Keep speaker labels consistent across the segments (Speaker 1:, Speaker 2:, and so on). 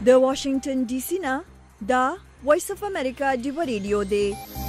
Speaker 1: د واشنگټن ډي سي نه دا وایس اف امریکا ډیو ریډیو دی.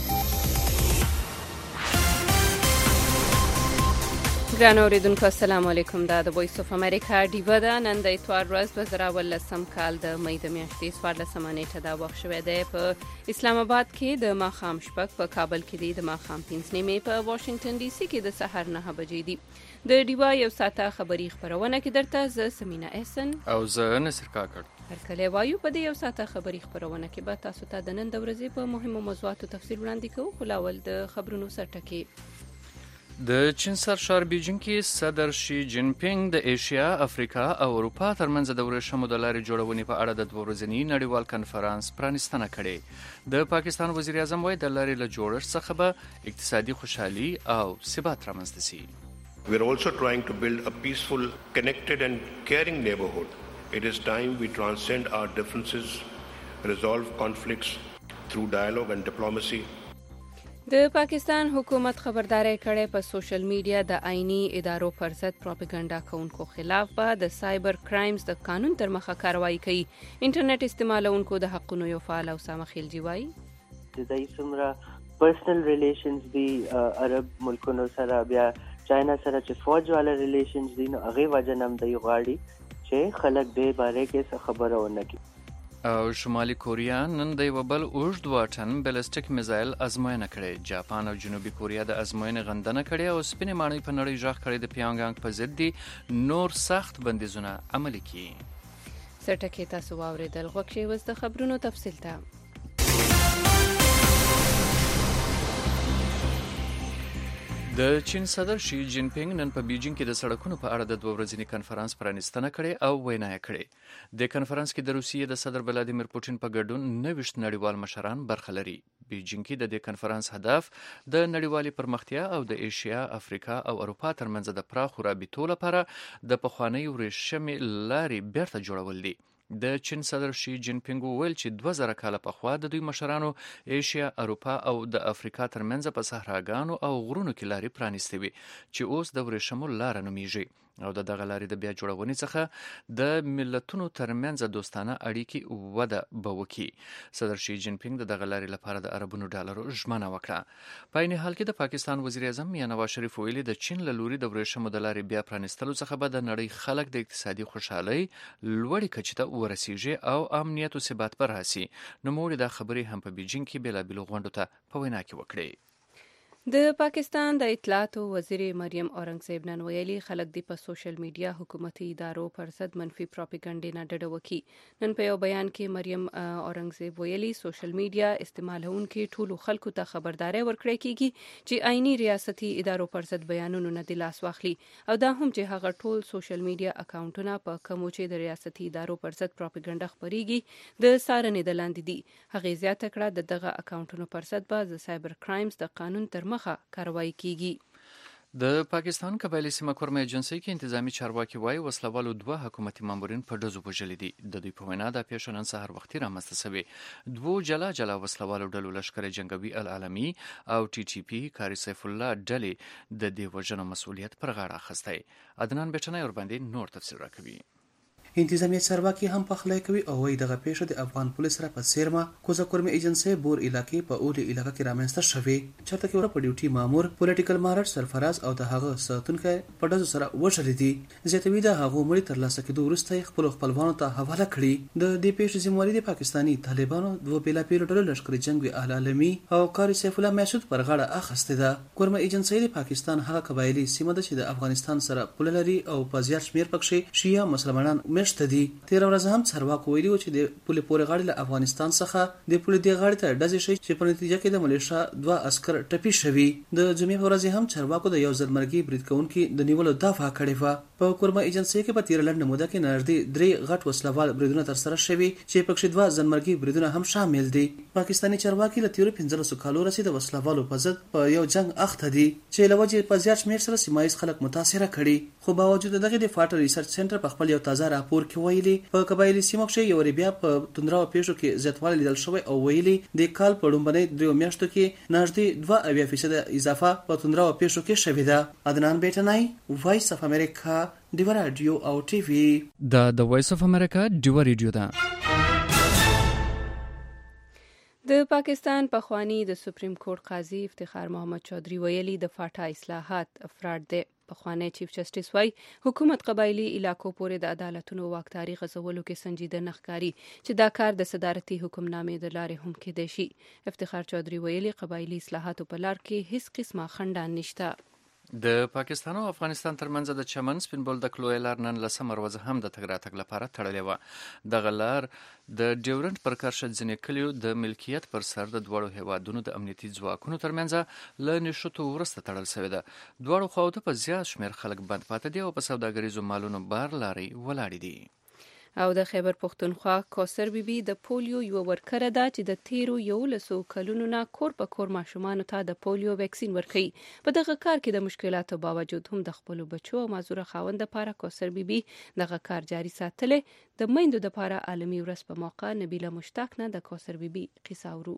Speaker 2: ګران اوریدونکو السلام علیکم. دا د وایس اف امریکا ډیو ده. نن د اتوار ورځ 2018 کال د مې د میاشتې 14 نیټه دا وخت شوی دی. په اسلام آباد کې د ماښام شپږ، په کابل کې د ماښام 5 نیمې، په واشنگټن ډي سي کې د سحر 9 بجې دي. د ډیوا یو ساعته خبری خبرونه کې درته ز سمینا احسن
Speaker 3: او ز نصر کاکړ
Speaker 2: هرکله وایو. په دې یو ساعته خبری خبرونه کې به تاسو ته د نن د ورځې په مهمو موضوعاتو تفصیل وړاندې کوو. خو لاول د خبرونو سرټکی.
Speaker 3: د چین سرشار بیجینګ کې صدر شي جین پینګ د ایشیا، افریقا او اروپا ترمنځ د ورشمو د لارې جوړونې په اړه د 2 ورځني نړیوال کنفرانس پرانیستنه کړې. د پاکستان وزیر اعظم وایي د لارې له جوړښت څخه به اقتصادي خوشحالي او ثبات رامنځته شي.
Speaker 4: We are also trying to build a peaceful, connected and caring neighborhood. It is time we transcend our differences, resolve conflicts through dialogue and diplomacy.
Speaker 2: د پاکستان حکومت خبرداري کړې په سوشل میډیا د آئینی ادارو پر ضد پروپاګاندا کوونکو خلاف به د سایبر کرایمز د قانون تر مخه کاروایی کوي. انټرنیټ استعمالونکو د حقونو یو فعال اسامه خیلجی وایي
Speaker 5: د دې سمره پرسنل ریلیشنز دی عرب ملکونو سره، بیا چاینا سره چې فوج والا ریلیشنز دي، نو هغه وجه نم دی غاړي چې خلک دې باره کې خبره ونه کړي.
Speaker 3: او شمالي کوریا نن د یو بل اوږد واټن بالستیک میزایل ازموینه کړې. جاپان او جنوبي کوریا د ازموینې غندنه کړې او سپینې ماڼۍ په نړۍ ژغ کړې. د پیانګانګ په ضد دي نور سخت بندیزونه عملي کړي.
Speaker 2: سرټکی تاسو واوریدل. غوښه وز د خبرونو تفصیل ته.
Speaker 3: د چین صدر شي جین پینګ نن په بیجینګ کې د سړکونو په اړه د 2 ورځني کنفرانس پرانیستنه کړې او وینا یې کړې. د کنفرانس کې د روسیې د صدر ولادیمیر پوټین په ګډون 29 نړیوال مشران برخه لري. بیجینګ کې د دې کنفرانس هدف د نړیوالي پرمختیا او د ایشیا، افریقا او اروپا ترمنځ د پراخو رابطو لپاره د پخوانۍ ورشمې لارې بیرته جوړول دي. د چین صدر شي جین پینګ وویل چې 2000 کاله پخوا د دوی مشرانو ایشیا، اروپا او د افریقا ترمنځ په صحراګانو او غرونو کې لارې پرانیستې وي چې اوس د ورشمو لار نومیږي او د دغه لارې د بیا جوړونې څخه د ملتونو ترمنځ دوستانه اړیکې وده به وکړي. صدر شي جین پینګ د دغه لارې لپاره د اربونو ډالرو ژمنه وکړه. په عین حال کې د پاکستان وزیر اعظم میاں نواز شریف ویلي د چین له لوري د ورشمو د لارې بیا پرانیستلو څخه به د نړۍ خلک د اقتصادي خوشحالۍ لوړې کچې ته ورسیږي او امنیت او ثبات پر راسي. نوموړي دا خبرې هم په بیجینګ کې بېلابېلو غونډو ته په وینا کې وکړې.
Speaker 2: د پاکستان د اطلاعاتو وزیر مریم اورنګزیب نن ویلي خلک د په سوشل میډیا حکومتي ادارو پر ضد منفي پروپاګاندا نه ډډه وکړي. نن په یو بیان کې مریم اورنګزیب ویلي سوشل میډیا استعمالونکو ټولو خلکو ته خبرداري ورکړي کیږي چې آئینی ریاستي ادارو پر ضد بیانونه نه د لاس واخلي او دا هم چې هغه ټول سوشل میډیا اکاونټونه په کومو چې د ریاستي ادارو پر ضد پروپاګاندا خبريږي د سارنې د لاندې دي. هغه زیاته کړه د دغه اکاونټونو پر ضد به د سایبر کرایمز د قانون تر مخه کاروایی کیږي.
Speaker 3: د پاکستان قبایلی سیمه کورمه ایجنسی کې انتظامی چارواکي وایي وسلوالو 2 حکومتي مامورین په ډزو وژلي دي. د دوی په وینا د پیښه نن سهار وختي رامنځته شوې. 2 جلا وسلوالو ډلو لشکر جنگوي العالمي او ټي ټي پی کاری سیف الله ډلې د دې وژنو مسؤلیت پر غاړه اخیستی. عدنان بیٹنای ور باندې نور تفصیل راکوي.
Speaker 6: انتظامی چارواکي هم پخلی کوي او وایي دغه پیښه د افغان پولیس سره په سیرما کوزه کورمه ایجنسی بور علاقې په اولي علاقه کې رامنځته شوې. چرته کې ور په ډیوټي مامور پولیټیکل مارټ سرفراز او د هغه ساتونکو په ډزو سره وژل دي. زیاتوي د هغه مړي تر لاسه کېدو وروسته خپل خپلوانو ته حواله کړي. د دې پیښې ذمہواری د پاکستانی طالبانو 2 بیلابیل ډلو لشکر جنگي العالمي او کاری سیف الله مسعود پر غاړه اخیسته ده. کورمه ایجنسی د پاکستان هغه قبایلی سیمه ده چې د افغانستان سره پوله لري او په زیات شمیر پکې شیعه مسلمانان مشته دي. 13 ورځې هم چارواکو ویلي چې د پولې پورې غاړې له افغانستان څخه د پولې دی غاړې ته ډزې شي چې په نتیجه کې د ملیشیا 2 عسكر ټپي شوي. د جمعې ورځې هم چارواکو د یو ځلمرګي برید کوونکي د نیولو دفاع کړې و. په کورمه ایجنسی کې په 13 لنډه موده کې نږدې 3 غټ وسلوال بریدونه تر سره شوي چې پکې 2 ځلمرګي بریدونه هم شامل دي. پاکستانی چارواکي له 15 کالو راځي د وسلوالو په ضد په یو جنگ اخته دي چې لوجه په زیات شمیر سره سیمایي خلک متاثر کړي. خو باوجود دغه د فاټر ریسرچ سنټر په خپل یو تازه راپور کې ویلي په قبایلی سیمو کې یو بیا په توندراو پیښو کې زیاتوالی لیدل شوی او ویلي د کال په لومړنۍ 3 میاشتو کې نږدې 2% اضافه په توندراو پیښو کې شوې ده. عدنان بیٹنای وایس اف امریکا ډیو رادیو او ټي وی.
Speaker 3: د وایس اف امریکا ډیو ریډیو ده.
Speaker 2: د پاکستان پخوانی د سپریم کورټ قاضي افتخار محمد چودھری ویلي د فاټا اصلاحات افراډ دي. پخوانی چیف جسټس وای حکومت قبایلی علاقو پورې د عدالتونو واکداري غځولو کې سنجیده نخکاری چې دا کار د صدارتي حکمنامې د لارې هم کېدای شي. افتخار چودھری ویلي قبایلی اصلاحاتو په لار کې هیڅ قسمه خنډان نشته.
Speaker 3: د پاکستان او افغانستان ترمنځ د چمن سپین بولدک لوی لار نن لسمه ورځ هم د تګ راتګ لپاره تړلې وه. دغه لار د ډیورنډ پر کرښه ځینې کلیو د ملکیت پر سر د دواړو هیوادونو د امنیتي ځواکونو ترمنځ له نښتو وروسته تړل شوې ده. دواړو خواوو په زیات شمېر خلک بند پاتې دي او په سوداګریزو مالونو بار لارې ولاړې دي.
Speaker 2: او د خیبر پښتونخوا کوثر بیبي د پولیو یو ورکره ده چې د تیرو 11 کلونو نه کور په کور ماشومانو ته د پولیو ویکسین ورکوي. په دغه کار کې د مشکلاتو باوجود هم د خپل بچو او معذوره خاوند لپاره کوثر بیبي دغه کار جاري ساتلې. د میندو لپاره عالمي ورځ په موقع نبیله مشتاق نه د کوثر بیبي قصه اورو.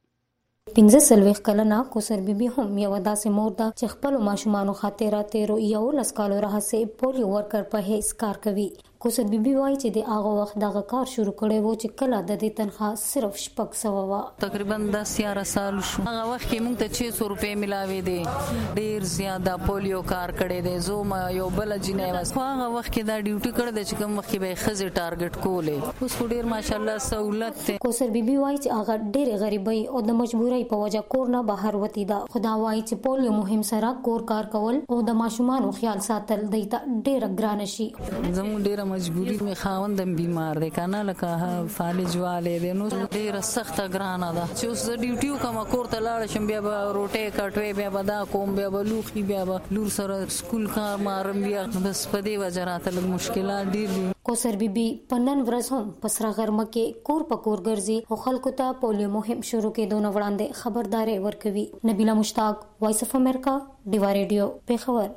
Speaker 7: 15 کلنه کوثر بیبي هم یو داسې مور ده چې خپل ماشومانو خاطر تیرو 11 کالو راهیسې پولیو ورکر په هیڅ کار کوي. کوثر بیبي وایي چې د هغه وخت دغه کار شروع کړی و چې کله د دې تنخواه صرف 600 و.
Speaker 8: تقریبا 10 سال شو. هغه وخت کې موږ ته 600 روپۍ ملاوي دي. ډیر زیاده پولیو کار کړی دی. زوم یو بل جنې واس. هغه وخت کې دا ډیوټي کړی دی چې کوم وخت کې به خزه ټارګټ کولې. اوس ډیر ماشاءالله سہولت ده.
Speaker 7: کوثر بیبي وایي چې هغه ډیر غریبۍ او د مجبورۍ په وجه کور نه بهر وتی دا. خدا وایي چې پولیو مهم سره کور کار کول او د ماشومانو خیال ساتل دیت ډیر ګران شي.
Speaker 8: زموږ ډیر مجبوری می خاوندم بیمار دی کنه لکه فالج والے دی نو ډیر سخت ګرانه ده چې اوس ډیوټیو کوم کور ته لاړ شم بیا به روټي کټوي بیا به دا کوم بیا به لوخي بیا به لور سره سکول کار مارم بیا بس په دې وجه راته لږ مشکلات ډیر دي.
Speaker 7: کوثر بیبي په نن ورځ هم په سره غرمه کې کور په کور ګرځي او خلکو ته پولیو مهم شروع کېدو نه وړاندې خبرداري ورکوي. نبیله مشتاق، وایس اف امریکا، ډیوا ریډیو، پیښور.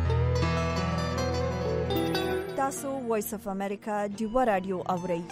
Speaker 1: تاسو وایس اف امریکا ډیوا رادیو اورئ.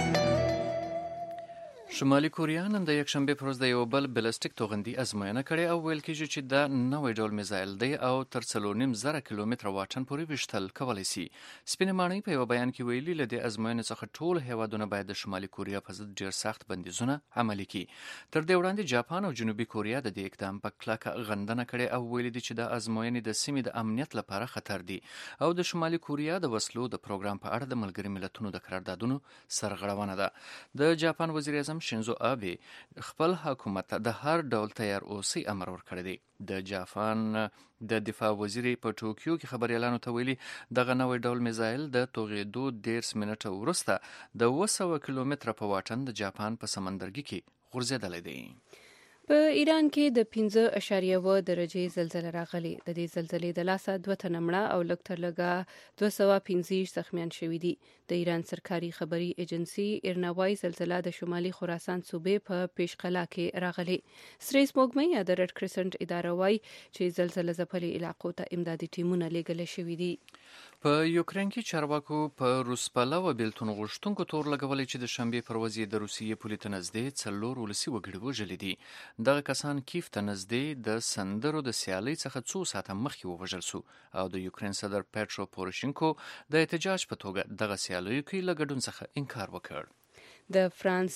Speaker 3: شمالي کوریا نن د یکشنبه پر ورځ د یو بل بلستیک توغندي ازموینه کړې او ویل کېږي چې دا نوې ډول میزایل دی او تر 3.5 کیلومتره واټن پورې وشتل کولی شي. سپینې ماڼۍ په یو بیان کې ویلي له دې ازموینې څخه ټول هیوادونه باید د شمالي کوریا په ضد ډېر سخت بندیزونه عملي کړي. تر دې وړاندې جاپان او جنوبي کوریا د دې اقدام په کلکه غندنه کړې او ویلي دي چې د ازموینې د سیمې د امنیت لپاره خطر دي او د شمالي کوریا د وسلو د پروګرام په اړه د ملګري ملتونو د قراردادونو سرغړونه ده. د جاپان وزیر اعظم شینزو آبه خپل حکومت ته د هر ډول تیار اوسئ امر ورکړی دی. د جاپان د دفاع وزیر په ټوکیو کې خبريالانو ته ویلي دغه نوې ډول میزایل د توغېدو 10 منټه وروسته د 200 کیلومتره په واټن د جاپان په سمندرګي کې غورځېدلی دی.
Speaker 2: په ایران کې د 5.1 درجې زلزلہ راغلی. د دې زلزلې د لاسه 2 تنه مړه او لږ تر لږه 215 زخمیان شوي دي. د ایران سرکاري خبري ایجنسی ایرنا وایي زلزلہ د شمالي خراسان صوبې په پیشقلا کې راغلی. سری سپوږمۍ یا د ریډ کرسنټ اداره وایي چې زلزلہ ځپلي علاقو ته امدادي ټیمونه لیږل شوي دي.
Speaker 3: په یوکرين کې چارواکو په روس پلوه بیلتون غوښتونکو تور لګولې چې د شنبې پر ورځ د روسیې پولې ته نږدې 4 ولسي وګړي وژلي دي. دغه کسان کیف ته نږدې د سندرو د سیالۍ څخه 2 ساعته مخکې ووژل شو او د یوکرين صدر پیټرو پوروشینکو د احتجاج په توګه دغه سیالیو کې له ګډون څخه انکار وکړ.
Speaker 2: د فرانس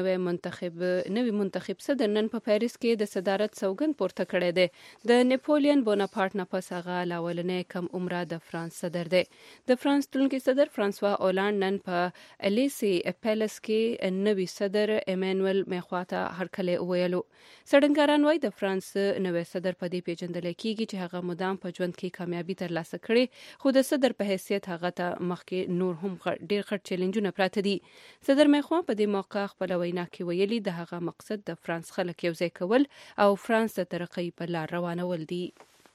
Speaker 2: نوی منتخب صدر نن په پاریس کې د صدارت سوګند پورته کړی دی. د نپولین بوناپارټ نه پس هغه لاولنې کم عمره د فرانس صدر دی. د فرانس تلونکي صدر فرانسوا اولانډ نن په الیسی پیلس کې نوی صدر ایمانوئل میخواته هرکلی ویلو. سړنګاران وایي د فرانس نوی صدر په دې پیژندل کېږي چې هغه مدام په ژوند کې کامیابی ترلاسه کړي خو د صدر په حیثیت هغه ته مخکې نور هم ډېر غټ چیلنجونه پراته دي. صدر میخوا په دې موقع خپل وینا کې ویلي د هغه مقصد د فرانس خلک یو ځای کول او فرانس د ترقۍ په لار روانول دي.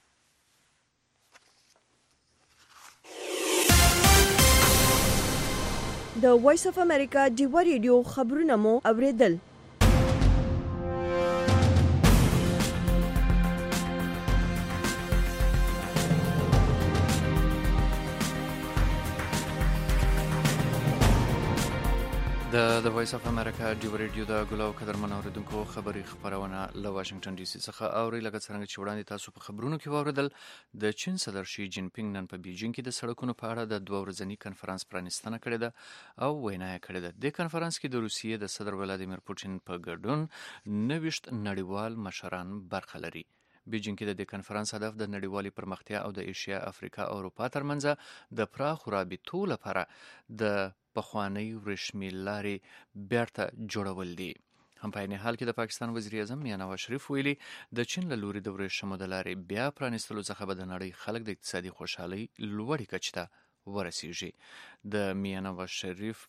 Speaker 1: د وایس اف امریکا ډیوا ریډیو خبرونه مو اوریدل.
Speaker 3: د وایس اف امریکا ډیو ریډیو د ګلاو قدرمن اوریدونکو خبري خبرونه له واشنگټن ډي سي څخه اوري لکه څنګه چې وړاندې تاسو په خبرونو کې واوریدل د چین صدر شي جین پینګ نن په بیجینګ کې د سړکونو په اړه د 2 ورځنی کنفرانس پرانیستنه کړې ده او وینا یې کړې ده. د کنفرانس کې د روسیې د صدر ولادیمیر پوتین په ګډون 90 نړیوال مشران برخه لري. بیجینګ کې د کنفرانس هدف د نړیوالي پرمختیا او د ایشیا، افریقا او اروپا ترمنځ د پراخ رابطو لپاره د پخوانی رسمي لارې بیرته جوړول دي. هم په عین حال کې د پاکستان وزیر اعظم میاں نواز شریف ویلي د چین له لوري د ورېښمو د لارې بیا پرانیستلو څخه به د نړۍ خلک د اقتصادي خوشحالۍ لوړې کچې ته ورسیږي. د میاں نواز شریف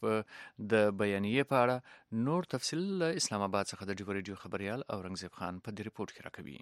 Speaker 3: د بیانیې په اړه نور تفصیل اسلام آباد څخه د ډیو ریډیو خبريال اورنګزیب خان په دې ریپورت کې راکوي.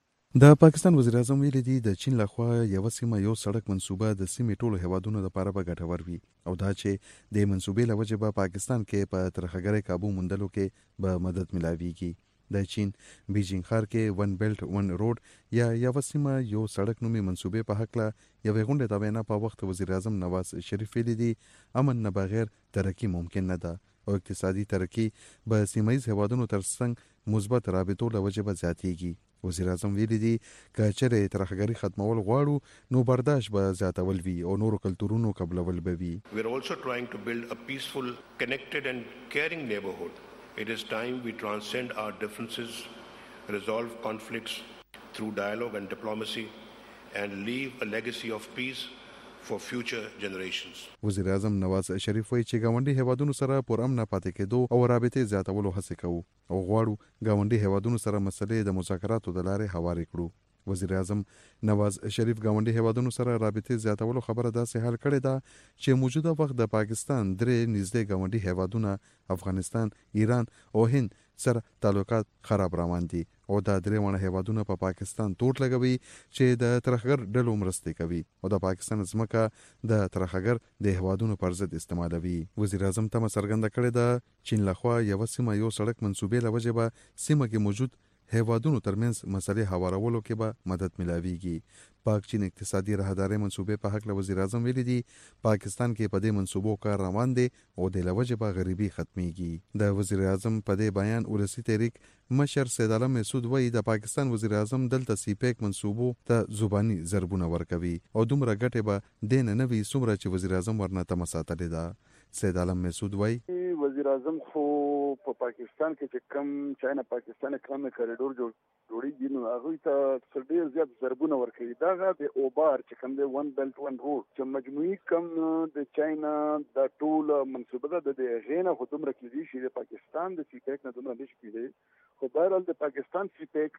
Speaker 9: د پاکستان وزیر اعظم ویلي دي د چین لخوا یو سیمه یو سړک منصوبه د سیمې ټولو هیوادونو لپاره به ګټور وي او دا چې د منصوبې له وجې به پاکستان کې په ترخګرۍ کابو موندلو کې به مدد ملاويږي. د چین بیجینګ ښار کې ون بیلټ ون روډ یا یو سیمه یو سړک نومي منصوبې په حق له یوې غونډې د وینا په وخت وزیر اعظم نواز شریف ویلي دي امن نه بغیر ترقی ممکن نه ده او اقتصادي ترقی به سیمایي هیوادونو ترڅنګ مثبت رابطو له وجې به زیاتېږي. وزیر اعظم ویلي دي که چېرې ترخګري ختمول غواړو نو برداشت به زیاتول وي او نورو کلتورونو قبلول به وي.
Speaker 4: We are also trying to build a peaceful, connected and caring neighborhood. It is time we transcend our differences, resolve conflicts through dialogue and diplomacy and leave a legacy of peace for future generations.
Speaker 9: وزیر اعظم نواز شریف وایي چې ګاونډي هیوادونو سره پرامن پاتې کېدو او رابطې زیاتولو هڅه کوو او غواړو ګاونډي هیوادونو سره مسلې د مذاکراتو د لارې هوارې کړو. وزیر اعظم نواز شریف ګاونډي هیوادونو سره رابطې زیاتولو خبره داسې حل کړې ده چې موجوده وخت د پاکستان درې نږدې ګاونډي هیوادونه افغانستان، ایران او هند سره تعلقات خراب روان دي او دا درې وړه هیوادونه په پاکستان توټ لګوي چې د ترخګر ډلو مرستې کوي او د پاکستان ځمکه د ترخګر د هیوادونو پر ضد استعمالوي. وزیر اعظم تمه څرګنده کړې ده چین لخوا یو سیمه یو سړک منصوبې له وجې به سیمه کې موجود هیوادونو ترمنځ مسلې هوارولو کې به مدد ملاويږي. پاک چین اقتصادي راهداري منصوبې په حق له وزیر اعظم ویلي دي پاکستان کې په دې منصوبو کار روان دي او د لوجې به غریبي ختميږي. د وزیر اعظم په دې بیان ولسی تحریک مشر سید عالم مسعود وایي د پاکستان وزیر اعظم دلته سی پیک منصوبو ته زبانی ضربونه ورکوي او دومره ګټه به دین نه وي څومره چې وزیر اعظم ورنه تمساتلې ده. سید عالم مسعود وایي
Speaker 10: وزیر اعظم خو په پاکستان کې چې کم چاینا پاکستان کم کوریډور جوړیږي نو هغه ته ډېر زیات ضربونه ورکوي. دا د اوبار چې کوم دی ون بیلټ ون روډ چې مجموعي کم د چاینا د ټول منصوبه ده د غینه خو دومره کېدی شي د پاکستان د سی پیک نه دومره نشي کېدی خو بهرحال د پاکستان سی پیک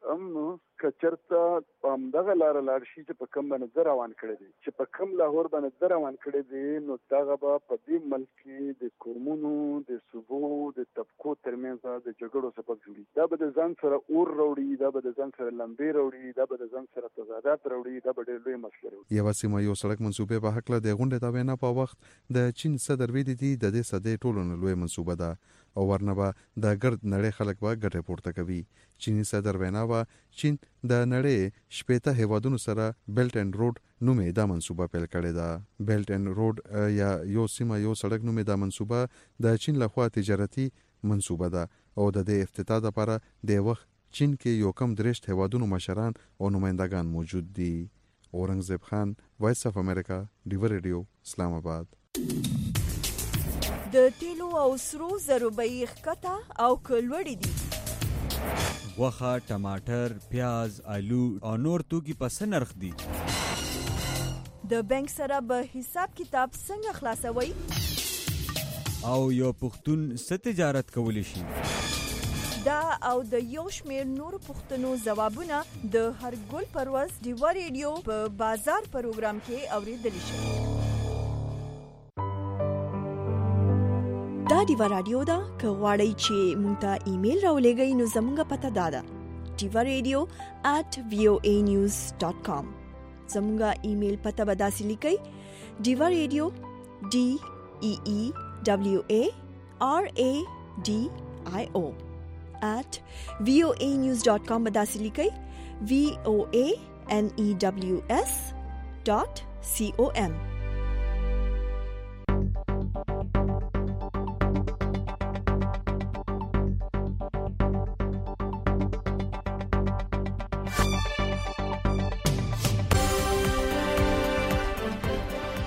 Speaker 10: کچرته په همدغه لاره لاړ شي چې په کم باندې روان کړی دی چې په کم لاهور باندې روان کړی دی نو دغه به په دې ملک کې د کورمونو د صوبو د طبقو ترمنځ د جګړو سبب جوړي. دا به د ځان سره اور راوړي، دا به د ځان سره لمبې راوړي، دا به د ځان سره تضادات راوړي، دا به ډېر لوی مسله راوړي.
Speaker 9: یو سیمه یو سړک منصوبې په حق له د غونډې د وینا په وخت د چین صدر ویلي دي د دې صدې ټولو نه لوی منصوبه ده او ورنه به د ګرد نړۍ خلک به ګټه پورته کوي. چینی صدر وینا به چین د نړۍ 18 هیوادونو سره بیلټ اینډ روډ نومې دا منصوبه پیل کړې ده. بیلټ اینډ روډ یا یو سیمه یو سړک نومې دا منصوبه د چین لخوا تجارتي منصوبه ده او د دې افتتاح لپاره د وخت چین کې یو کم 3 هیوادونو مشران او نمائندگان موجود دي. اورنګزیب خان، وایس اف امریکا، ډیو ریډیو، اسلام آباد.
Speaker 1: د تیلو او سرو زرو بیې ښکته او کلوړې دي.
Speaker 11: غوښه، ټماټر، پیاز، آلو او نور توکي په څه نرخ دي؟
Speaker 1: د بانک سره به حساب کتاب څنګه خلاصوي؟
Speaker 11: او یو پښتون څه تجارت کولی شي؟
Speaker 1: دا او د یو شمېر نورو پوښتنو ځوابونه د هر ګل پرواز ډیو ریډیو په بازار پروګرام کې اوریدل شي. دا ډیو رادیو دا که غواړئ چې مونږ ته ایمیل راولېږئ نو زموږ پته دا ده diva.radio@voanews.com. زموږ ایمیل پته به داسې لیکئ diva.radio DEEVARADIO@voanews.com به داسې لیکئ voanews.com.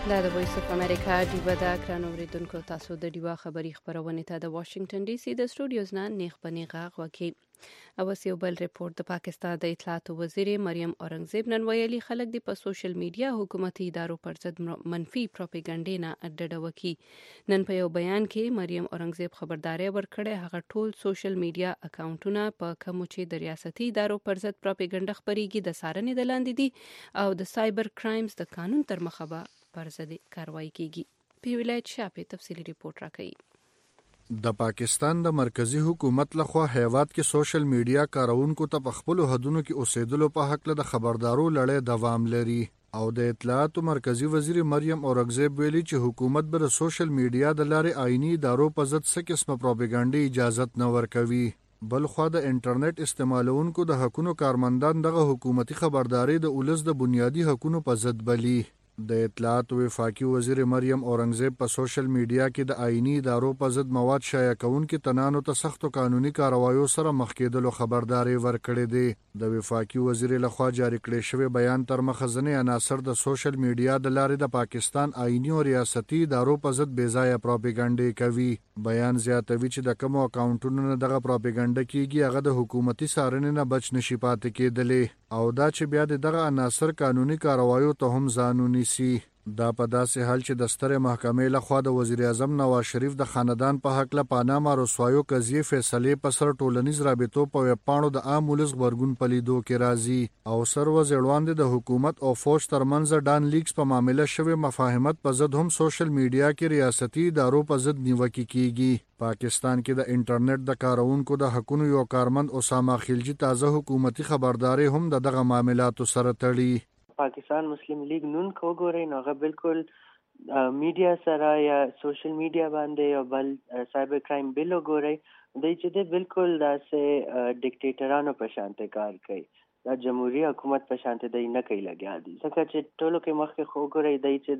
Speaker 2: دا د وایس اف امریکا ډیوه دا کرانو اوریدونکو تاسو د ډیوه خبری خبرونه ته د واشنگټن ډي سي د سټوډیوز نه نیغ پنیغه غوکی او یو بل ریپورت د پاکستان د اطلاعات وزیر مریم اورنګزیب نن ویلي خلک د په سوشل میډیا حکومتي ادارو پر ضد منفي پروپاګاندا نه ډډه وکي. نن په یو بیان کې مریم اورنګزیب خبرداري ورکړه هغه ټول سوشل میډیا اکاونټونه په کوم چې د ریاستي ادارو پر ضد پروپاګاندا خبريږي د سارنې د لاندې دي او د سایبر کرایمز د قانون تر مخه پر ضد کاروایی کیږي. په ولایت شاپه تفصیلی ریپورت راکړي.
Speaker 12: د پاکستان د مرکزی حکومت لخوا هیواد کې سوشل میډیا کارونکو ته په خپل حدودو کې اوسېدلو په حق له خبردارو لړۍ دوام لري او د اطلاعات مرکزی وزیر مریم اورنګزیب ویلي چې حکومت به د سوشل میډیا د لارې آئینی ادارو په ضد څه قسمه پروپاګاندا اجازه نه ورکوي. بل خو د انټرنیټ استعمالونکو د حقوقو کارمندان دغه حکومتي خبرداري د اولس د بنیادی حقوقو په ضد بلی. د اطلاعات وفاقي وزیر مریم اورنګزیب په سوشل میډیا کې د آئینی ادارو په ضد مواد شایع کوونکو تنانو ته سختو قانوني کاروایو سره مخ کېدلو خبرداري ورکړې ده. د وفاقي وزیر لخوا جاری کړی شوی بیان تر مخه ځنې عناصر د سوشل میډیا د لارې د پاکستان آئینی او ریاستي ادارو په ضد بې ځایه پروپاګاندا کوي. بیان زیاتوي چې د کوم اکاونټونو نه دغه پروپاګاندا کیږي هغه د حکومتي څارنې نه بچ نشي پاتې کېدلې او دا چې بیا دغه عناصر قانوني کاروایو ته هم ځانونی سي. دا په داسې حال چې د سترې محکمې لخوا د وزیر اعظم نواز شریف د خاندان په حق له پاناما رسوایو قضیې فیصلې په سر ټولنیز رابطو په ویب پاڼو د عام ولس غبرګون پلیدو کې راځي او سر وزیرواندې د حکومت او فوج ترمنځ ډان لیکس په معاملې شوی مفاهمت په ضد هم سوشل میډیا کې ریاستي ادارو په ضد نیوکه کیږي. پاکستان کې د انټرنیټ د کارونکو د حقوقو یو کارمند اسامه خلجی تازه حکومتي خبرداري هم دغه معاملاتو سره تړي.
Speaker 5: پاکستان مسلم لیگ نون کو ګورئ نو هغه بالکل میډیا سره یا سوشل میډیا باندې او بل سایبر کرایم بل وګورئ دوی چې د بالکل داسې ډیکټیټرانو په شانته کار کوي. دا جمهوریت حکومت په شانته دی نه کوي لګیا دي ځکه چې ټولو کې مخکې خو ګورئ دی چې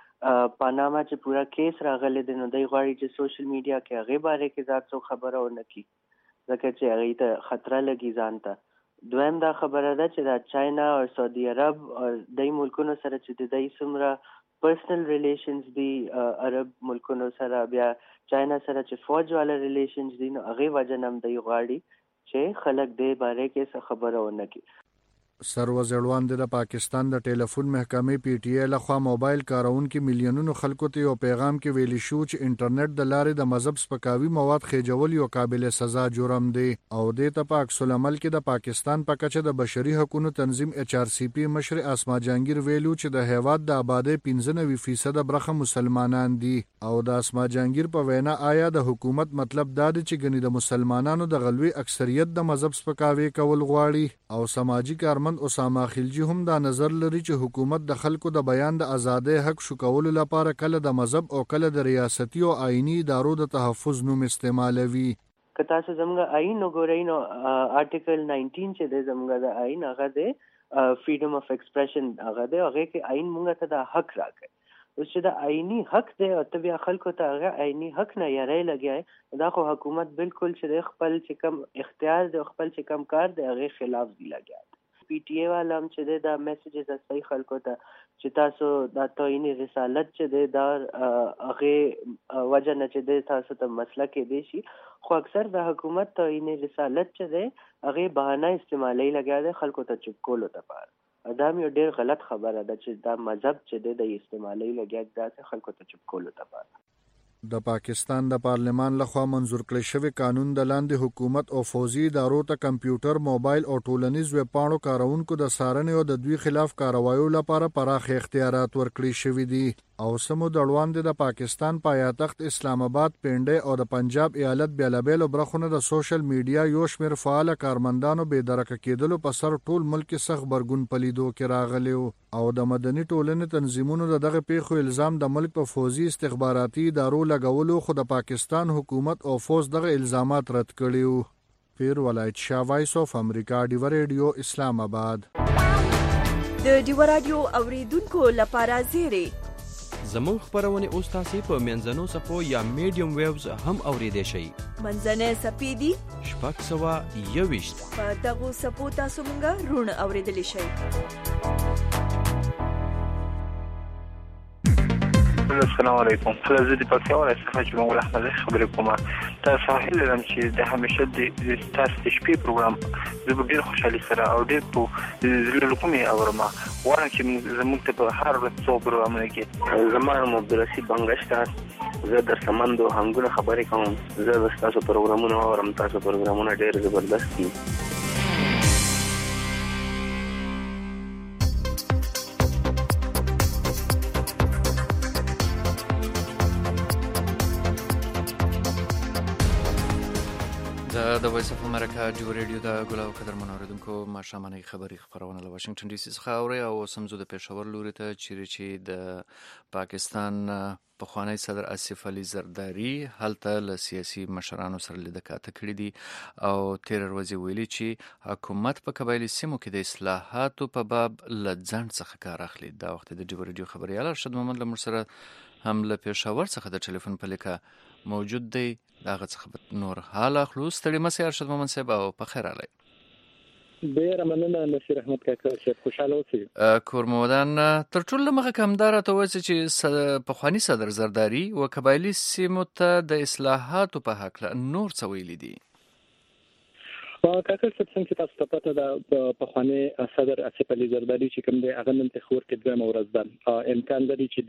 Speaker 5: د پاناما چې پورا کیس راغلی دی نو دی غواړي چې سوشل میډیا کې هغه باره کې ذات څو خبره ونه کړي ځکه چې هغه ته خطر لګي ځان ته. دویم دا خبره ده چې د چاینا او سعودي عرب او دای ملکونو سره چې د دای سمره پرسنل ریلیشنز دي عرب ملکونو سره بیا چاینا سره چې فوج والا ریلیشنز دي نو هغه وجنم دی غواړي چې خلک دې باره کې څه خبره ونه کړي.
Speaker 12: سر وزیرواندې د پاکستان د ټلیفون محکمې پی ټی ای لخوا موبایل کارونکو میلیونونو خلکو ته یو پیغام کې ویلي شو چې انټرنیټ د لارې د مذهب سپکاوي مواد خېجول یو قابل سزا جرم دی او د ته په عکس العمل کې د پاکستان په کچه د بشري حقوقو تنظیم ایچ آر سی پی مشر اسما جهانگیر ویلو چې د هیواد د آبادی 15% برخه مسلمانان دي او د اسما جهانگیر په وینا آیا د حکومت مطلب دا دی چې ګنې د مسلمانانو د غلوي اکثریت د مذهب سپکاوي کول غواړي او سماجی کارمند اسامه خلجی هم دا نظر لري چې حکومت د خلکو د بیان د ازادۍ حق شو کولو لپاره کله د مذهب او کله د ریاستي او آئینی ادارو د تحفظ نوم استعمالوي.
Speaker 5: که تاسو زموږ آئین وګورئ نو آرټیکل 19 چې د زموږ د آئین هغه د فریډم اف ایکسپریشن هغه د هغه کې آئین موږ ته د حق راکړي. اوس چې د آئینی حق دی او ته بیا خلکو ته هغه آئینی حق نه یاري لګي دا خو حکومت بالکل چې خپل چې کم اختیار دی خپل چې کم کار دی هغه خلاف دی لګي. پی ټی ای والا هم چې دا میسیجز صحیح خلکو ته چې تاسو دا توهین رسالت چې دا هغه وجه نه چې تاسو ته مسله کې دی شي خو اکثر د حکومت توهین رسالت چې هغه بهانه استعمالي لګیا دی خلکو ته چپ کولو لپاره. دا یو ډیر غلط خبره ده چې دا مذهب چې د استعمالي لګیا دی خلکو ته چپ کولو لپاره.
Speaker 12: د پاکستان د پارلمان لخوا منظور کړی شوی قانون د لاندې حکومت او فوزي ادارو ته کمپیوټر موبایل او ټولنیز ویب پاڼو کارونکو د څارنې او د دوی خلاف کاروایو لپاره پراخ اختیارات ورکړي شوي دي او سمو د اړوند د پاکستان پایتخت اسلام آباد پنډه او د پنجاب ایالت بیلابیل برخونه د سوشل میډیا یو شمېر فعال کارمندانو بې درکه کېدلو په سر ټول ملک سخت برګون پلیدو کې راغلی او د مدني ټولنې تنظیمونو دغه پیښو الزام د ملک په فوزي استخباراتي ادارو لګولو خو د پاکستان حکومت او فوز دغه الزامات رد کړیو. پیر ولایت شاه وایس اف امریکا ډیو ریډیو اسلام آباد.
Speaker 1: د ډیو رادیو اوریدونکو لپاره زیری
Speaker 13: زمون خبرونه اوس تاسو په منځنو صفو یا میډیم ویوز هم اوریدئ شئ.
Speaker 1: منځنه سپیدي
Speaker 13: شپږ سوه 21
Speaker 1: په دغه صفو تاسو مونږه رونه اوریدلی شئ.
Speaker 14: السلام علیکم. زه د پکتیا ولایت څخه چې مول احمد خبرې کوم. تاسو هیله لرم چې د همیشه د تاسو د شپې پروګرام زه ډېر خوشحالي سره او ډېر په زړه کومې اورم. غواړم چې زموږ ته په هر ورځ څو پروګرامونه کې زما نوم عبدالرشید بنګشته. زه در سمندو هنګونه خبرې کوم. زه تاسو پروګرامونه اورم. تاسو پروګرامونه ډېر زبردست دي.
Speaker 3: د وایس اف امریکا جو ریډیو د ګلاو قدر منوریدونکو ماشامانه خبری خبرونه له واشنگټن ډي سي څخه اوري او سمزو د پېښور لوري ته چې د پاکستان پخوانی صدر آصف علي زرداری هلته له سیاسي مشرانو سره لیدکاته کړې دي او تیر ورځ ویلي چې حکومت په قبایلی سیمو کې د اصلاحاتو په باب له ځنډ څخه کار اخلي. دا وخت د جو ریډیو خبريال ارشد محمد له سره هم له پېښور څخه د ټلیفون په لیکه موجود دی. داغه څخه نور حال اخلو. ستړي مسي ارشد محمد صاحب او په خیر علي.
Speaker 15: ډیر مننه نصیر احمد کاکا صاحب. خوشاله اوسئ.
Speaker 3: کورمودان تر ټولو مخه کمدار ته وایي چې پخوانی صدر زرداری او قبایلی سیمو ته د اصلاحاتو په حق نور څه ویلي دي.
Speaker 15: کاکا صاحب څنګه تاسو ته پته ده پخوانی صدر آصف علي زرداری چې کوم دی هغه نن پېښور کې دویمه ورځ ده. امکان لري چې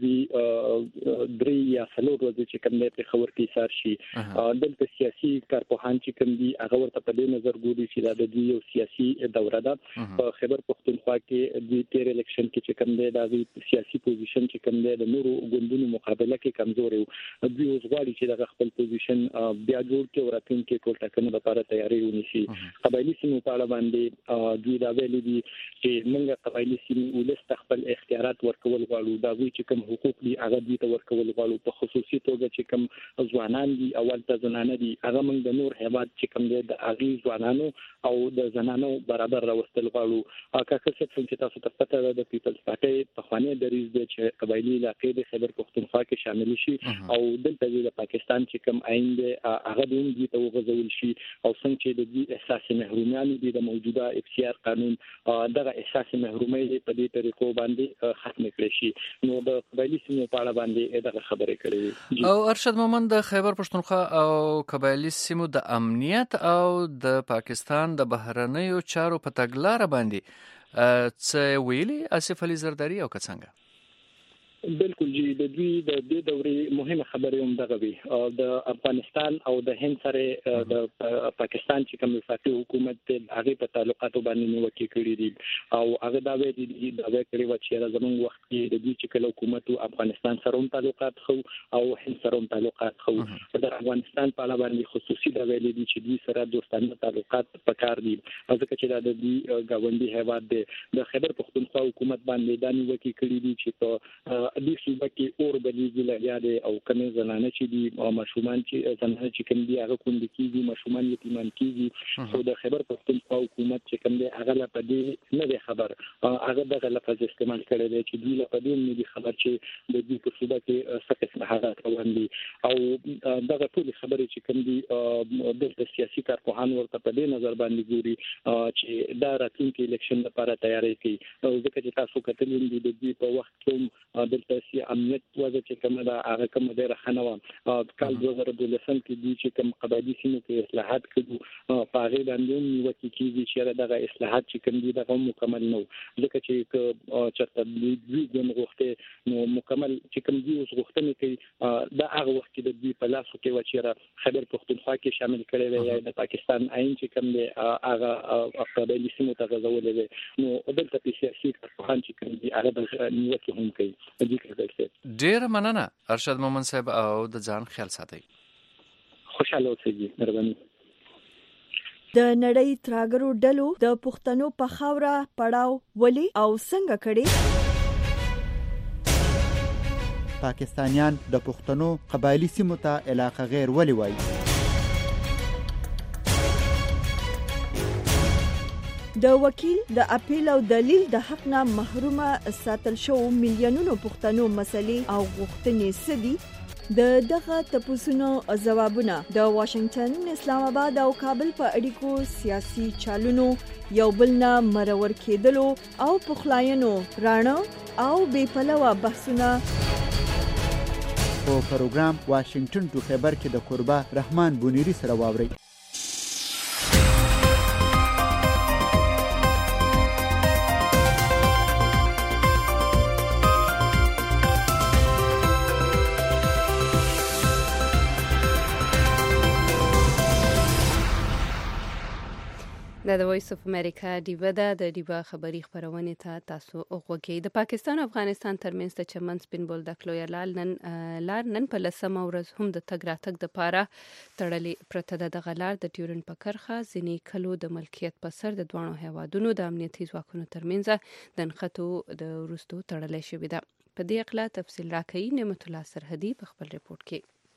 Speaker 15: دوی 3 یا 4 ورځې چې کوم دی پېښور کې ایثار شي. دلته سیاسي کارپوهان چې کوم دي هغه ورته په دې نظر ګوري چې دا د دوی یو سیاسي دوره ده. په خیبر پختونخوا کې دوی تیر الیکشن کې چې کوم دی دا د سیاسي پوزیشن چې کوم دی د نورو ګوندونو مقابله کې کمزوري وو. دوی اوس غواړي چې د خپل پوزیشن بیا جوړ کړي او راتلونکي ټول ټاکنو لپاره تیاری ونیسي. قبایلی سیمو په اړه باندې دوی دا ویلي دي چې موږ قبایلی سیمو ولست خپل اختیارات ورکول غواړو. دا وی چې کوم حقوق دي هغه دوی ته ورکول غواړو. په خصوصي توګه چې کوم ځوانان دي اول ته زنانه دي هغه موږ د نور هیواد چې کوم دي د اغي ځوانانو او د زنانو برابر راوستل غواړو. کاکا صاحب چې تاسو ته پته ده د پیپلز پارټي په خوانې دریز دي چې قبایلی علاقې د خیبر پختونخوا کې شامل شي او دلته د پاکستان چې کوم آئین دی هغه دوی ته وغځول شي او څنګه چې د دې احساس محرومیان دي د موجوده اف سی آر قانون دغه احساس محرومي په دې طریقو باندې ختم کړي شي. نو د قبایلی سیمو په اړه باندې دغه خبرې کړې.
Speaker 3: او ارشد محمد د خیبر پښتونخوا او قبایلی سیمو د امنیت او د پاکستان د بهرنیو چارو په تګلارې باندې څه ویلي آصف علي زرداری او څنګه؟
Speaker 15: بالکل جی د دوی د دې دورې مهمه خبره هم دغه وی د افغانستان او د هند سره د پاکستان چې کوم وفاقي حکومت ته هغه په تعلقاتو باندې نیوکه کړې دي او هغه دا وی دي دا وی کړی و چې زموږ وخت کې د دې چې کله حکومت او افغانستان سره هم تعلقات خو او هند سره هم تعلقات خو د افغانستان په اړه باندې خصوصي دا ویلي دي چې دوی سره دوستانه تعلقات پکار دي. ځکه چې دا د دې گاونډي هیواد د خیبر پختونخوا حکومت باندې دا نیوکه کړې دي چې په دې صوبه کې اور بلیږي لګیا دي او کمه زنانه چې دي ماشومان چې زنانه چې کوم دي هغه کوم دي کیږي ماشومان یتیمان کیږي. خو د خیبر پختونخوا حکومت چې کوم دي هغه لا پدې نه دی خبر. هغه دغه لفظ استعمال کړی دی چې دوی لا پدې نه دي خبر چې د دې په صوبه کې څه قسم حالات روان دي او دغه ټول خبرې چې کوم دي د سیاسي کارپوهان ورته په دې نظر باندې ګوري چې دا راتلونکي الیکشن لپاره تیاری کوي. ځکه چې تاسو کتلین دي د دې په وخت کې د سیاسي امنیت وضع چې کومه ده هغه کومه ډېره ښه نه وه. کال 2012 کې دوی چې کوم قبایلي سیمو کې اصلاحات کړو په هغې باندې هم نیوکې کېږي چې دغه اصلاحات چې کوم دي دغه مکمل نه و. ځکه چې چېرته دوی ګوند غوښتې نو مکمل چې کوم دوی اوس غوښتنې کوي دا هغه وخت کې د دوی په لاسو کې وه چې خیبر پختونخوا کې شامل کړی دی یا د پاکستان آئین چې کوم دی هغه قبایلي سیمو ته غځولی دی. نو دلته په سیاسي کارپوهان چې کوم دي هغه نیوکې هم کوي.
Speaker 3: ډیر مننه ارشد محمد صاحب او د ځان خیال ساتئ.
Speaker 15: خوشاله اوسئ. مهرباني.
Speaker 1: د نړۍ تراګرو ډلو د پښتنو په خاوره پړاو ولي او څنګه کړي؟
Speaker 16: پاکستانیان د پښتنو قبایلی سیمو ته علاقه غیر ولي وایي؟
Speaker 1: د وکیل د اپیل او دلیل د حق نه محرومه ساتل شو میلیونونو پښتنو مسلې او غوښتنې سدي د دغه تپوسونو جوابونه د واشنگټن، اسلام آباد او کابل په اړیکو سیاسي چالونو یو بل نه مرور کېدلو او پخلاینو راڼه او بې پلوه بحثونه
Speaker 16: خو پروګرام واشنگټن ټو خیبر کې د قربا رحمان بونیری سره واوري.
Speaker 2: د وایس اف امریکا ډیوه ده. د ډیوه خبری خبرونه ته تاسو وګورئ. د پاکستان او افغانستان ترمنځ د چمن سپین بولدک لوی لار نن په لسمه ورځ هم د تګ راتګ د پاره تړلې پرته ده. د غلار د ټیورن په کرخه ځینې کلو د ملکیت په سر د دوه هیوادونو د امنیتي ځواکونو ترمنځ د نښتو د ورستو تړلې شوې ده. په دې اړه تفصیل راکړي نعمت الله سرحدي په خپل ریپورت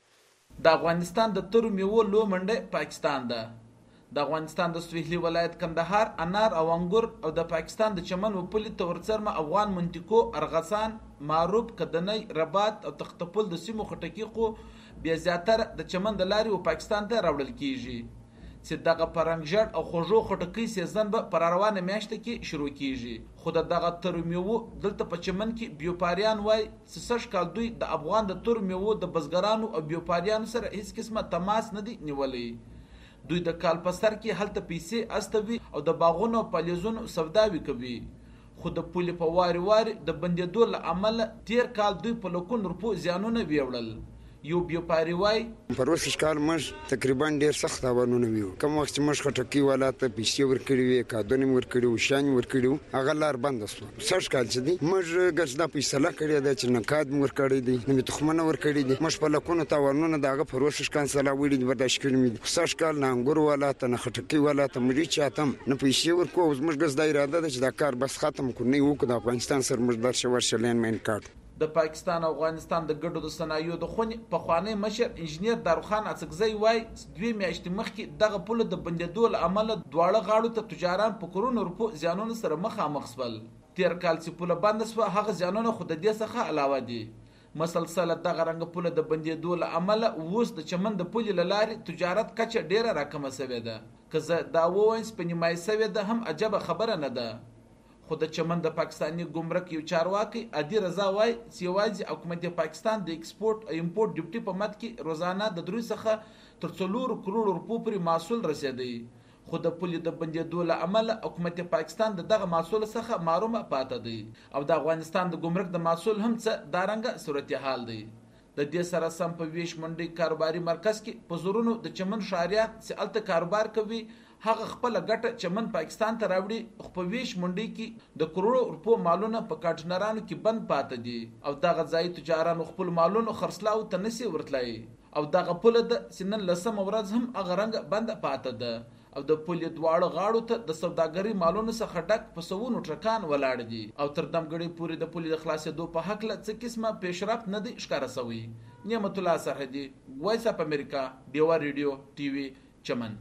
Speaker 2: کې.
Speaker 17: د افغانستان د تور میوو لو منډه پاکستان ده. د افغانستان د سویلي ولایت کندهار انار او انګور او د پاکستان د چمن و پولي تورڅرمه افغان منطقو ارغسان معروف کدنۍ رباط او تختپل د سیمو خټکیقو بیا زیاتره د چمن د لاري او پاکستان ته راوړل کیږي چې دغه پرنګژړ او خوږو خټکی سیزن به پر روانه میاشته کې شروع کیږي. خو دغه تور میوو دلته په چمن کې بیوپاریان وای سسش کال دوی د افغان د تور میوو د بزګرانو او بیوپاریانو سره هیڅ قسمه تماس نه دی نیولې. دوی د کال په سر کې هلته پیسې استوي او د باغونو او پالیزونو سوداوي کوي. خو د پولي په واري د بندیدو له امله تیر کال دوی په لکونو روپو زیانونه ویوړل. یو بیوپاري وای
Speaker 18: پروسس کال مش تقریبا ډیر سخت اوانونه ویو. کوم وخت چې مش خټکی والا ته پیسې ورکړي وي کادونه ورکړي شان ورکړي هغه لار بند شو. سر کال چې دی مش ګرځدا پیسې لا کړی دا چې نکاد ورکړي دي نو تخمنه ورکړي دي مش په لکونو تاوانونه دغه پروسس کانسل وړي برداشت کړی. سر کال نه انګور والا ته نه خټکی والا ته مړي چاتم نه پیسې ورکو اوس مش ګرځدا اراده ده چې دا کار بس ختم کو نه وکړو. د افغانستان سره مش در شو ورشلین مین کارت
Speaker 17: د پاکستان او افغانستان د ګډو د صنایعو د خونې په خوانی مشر انجنیر داروخان اڅکزی وای دوی میاشتې مخکې دغه پوله د بندیدو له امله دواړه غاړو ته تجاران په کرونو روپو زیانونو سره مخامخ شول. تیر کال چې پوله بند شوه هغه زیانونه خو د دې څخه علاوه دي. مسلسل دغه رنګ پوله د بندیدو له امله اوس د چمن د پولې له لارې تجارت کچه ډیره راکمه شوې ده. که زه دا ووایم سپینمای شوې ده هم عجبه خبره نه ده. خو د چمن د پاکستاني ګمرک یو چارواکي عادي رضا وای چې یوازې حکومت پاکستان د ایکسپورت او امپورت ډیوټي په مد کې روزانه د 3 څخه تر 4 کروڑ روپو پورې محصول رسیدي. خو د پولې د بندیدو له امله حکومت پاکستان دغه محصول څخه محروم پاتې دی او د افغانستان د ګمرک د محصول هم څه دارنګه صورتحال دی. د دې سره سم په ویش منډي کاروباري مرکز کې په زورونو د چمن شهريات چې الته کاروبار کوي هغه خپل ګټه چمن پاکستان ته راوړي. خو په ویش منډي کې د کروڑو روپو مالونه په کانټینرانو کې بند پاتې دي او دغه ځای تجارانو خپل مالونو خرڅلاو ته نسی ورتلای او دغه پوله د سنن لسم ورځ هم هغه رنګ بند پاتې ده او د پولې دواړو غاړو ته د سوداګرۍ مالونو څخه ډک په سوونو ټرکان ولاړ دي او تر دمګړي پورې د پولې د خلاصېدو په حق له څه قسمه پیشرفت نه دی ښکاره شوی. نعمت الله سرحدي وایس اف امریکا ډیوا ریډیو ټي وي چمن.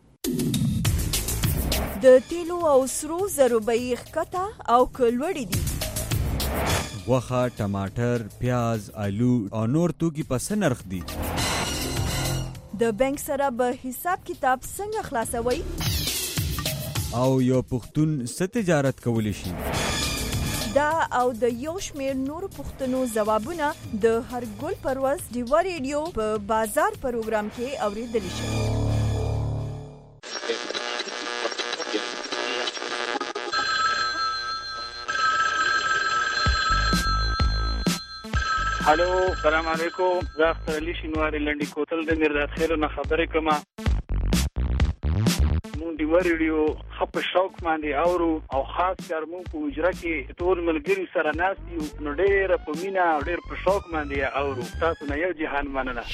Speaker 1: د تیلو او سرو زرو بیې ښکته او کلوړې دي.
Speaker 11: غوښه، ټماټر، پیاز، آلو او نور توکي په څه نرخ دي؟
Speaker 1: د بانک سره به حساب کتاب څنګه خلاصوي؟
Speaker 11: او یو پښتون څه تجارت کولی شي؟
Speaker 1: دا او د یو شمېر نورو پوښتنو ځوابونه د هر ګل پرواز ډیوا ریډیو په بازار پروګرام کې اورېدلی شي.
Speaker 19: هلو سلام علیکم زه اختر علي شینواري لنډي کوتل د میرداد خیلو نه خبرې کوم. مونږ ډیوا ریډیو خپ شوق باندې اورو او خاص کار مونږ په اجرا کې ټول ملګري سره ناست یو نو ډېر په مینا او ډېر په شوق باندې اورو. تاسو نه یو جهان مننه.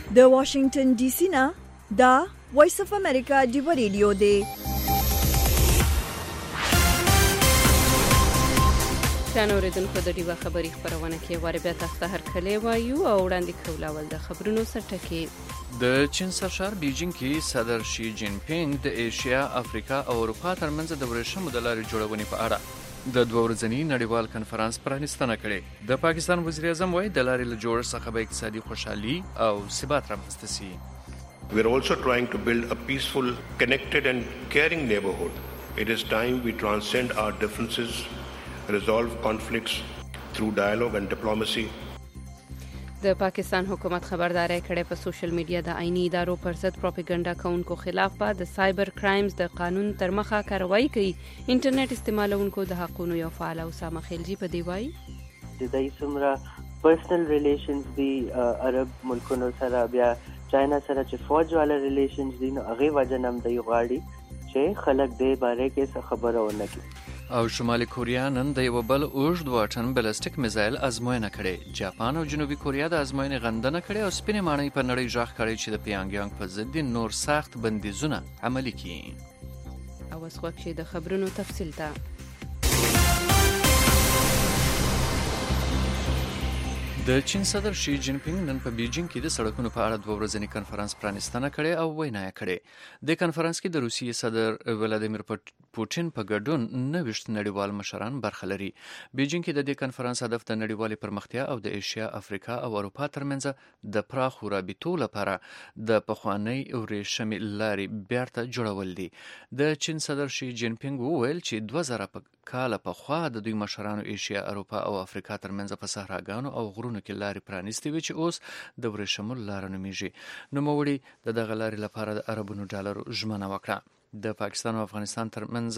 Speaker 1: د واشنگټن ډي سي نه دا وایس اف امریکا دی ریډیو دی.
Speaker 2: ځان اوریدونکو د ډیوا خبری خبرونه کې واره بیا تاسو ته هرکلی وایو او وړاندې کولاول د خبرونو سرټکی.
Speaker 3: د چین سرشار بیجینګ کې صدر شي جین پینګ د ایشیا، افریقا او اروپا ترمنځ د ورشمو د لارې جوړونې په اړه د 2 ورځني نړیوال کنفرانس پرانیستنه کړې. د پاکستان وزیر اعظم وایي د لارې له جوړښت څخه به اقتصادي خوشحالي او ثبات رامنځته شي.
Speaker 4: We are also trying to build a peaceful, connected and caring neighborhood. It is time we transcend our differences, resolve conflicts through dialogue and diplomacy.
Speaker 2: د پاکستان حکومت خبرداري کړې په سوشل میډیا د آئینی ادارو پر ضد پروپاګاندا کوونکو خلاف په د سایبر کرایمز د قانون تر مخه کاروایی کوي. انټرنیټ استعمالونکو د حقوقو یو فعال اسامه خیلجی په دی وایي
Speaker 5: د دې سمرا پرسنل ریلیشنز دی عرب ملکونو سره بیا چاینا سره چې فوج والا ریلیشنز دي نو هغه وجنم دی غاړي چې خلک دې باره کې څه خبره ونه کړي.
Speaker 3: او شمالي کوریا نن د یو بل اوږد واټن بلستیک میزایل ازموینه کړې. جاپان او جنوبي کوریا د ازموینې غندنه کړې او سپینې ماڼۍ په نړۍ ژغ کړې چې د پیانګیانګ په ضد نور سخت بندیزونه عملي کړي.
Speaker 2: او اوس وخت د خبرونو تفصیل ته.
Speaker 3: د چین صدر شي جین پینګ نن په بیجینګ کې د سړکونو په اړه 2 ورځنی کنفرانس پرانیستنه کړې او وینا یې کړې. د کنفرانس کې د روسیې صدر ولادیمیر پوټین په ګډون 29 نړیوال مشران برخه لري. بیجینګ کې د دې کنفرانس هدف د نړیوالې پرمختیا او د ایشیا، افریقا او اروپا ترمنځ د پراخو رابطو لپاره د پخوانۍ ورېښمې لارې بیرته جوړول دي. د چین صدر شي جین پینګ وویل چې 2000 کاله پخوا د دوی مشرانو ایشیا، اروپا او افریقا ترمنځ په صحراګانو او غرونو کې لارې پرانیستې وي چې اوس د ورېښمو لاره نومیږي. نوموړي د دغه لارې لپاره د اربونو ډالرو ژمنه وکړه. د پاکستان او افغانستان ترمنځ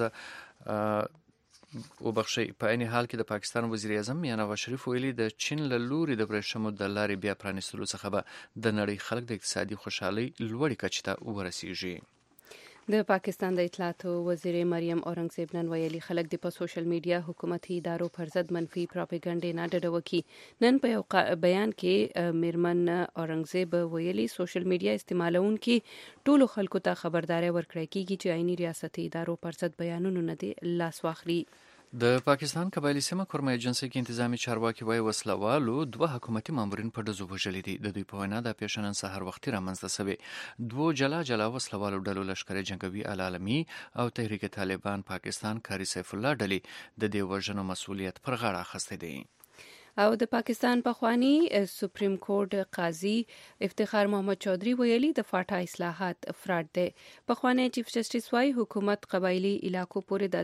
Speaker 3: وبخښي په عین حال کې د پاکستان وزیر اعظم میاں نواز شریف ویلي د چین له لوري د ورېښمو د لارې بیا پرانیستلو څخه به د نړۍ خلک د اقتصادي خوشحالۍ لوړې کچې ته ورسیږي.
Speaker 2: د پاکستان د اطلاعاتو وزیر مریم اورنګزیب نن ویلي خلک د په سوشل میډیا حکومتي ادارو پر ضد منفي پروپاګاندا نه ډډه وکړي. نن په یو بیان کې میرمن اورنګزیب ویلي سوشل میډیا استعمالونکي ټولو خلکو ته خبرداري ورکړي کیږي چې عیني ریاستي ادارو پر ضد بیانونه نه دي لاس واخلي.
Speaker 3: د پاکستان قبایلی سیمه کورمه ایجنسی کې انتظامی چارواکي وایي وسلوالو 2 حکومتي مامورین په ډزو وژلي دي. د دوی په وینا د پیښنن سحر وختي رامنځته شوی 2 جلا وسلوالو ډلو لشکري جنگوي العالمي او تحریک طالبان پاکستان کاری سیف الله ډلې د دې وژنو مسؤلیت پر غاړه اخیستی دی.
Speaker 2: او د پاکستان پخوانی سپریم کورټ قاضي افتخار محمد چودھری ویلي د فاټا اصلاحات فراډ دي. پخوانی چیف جسټس وايي حکومت قبایلی علاقو پورې د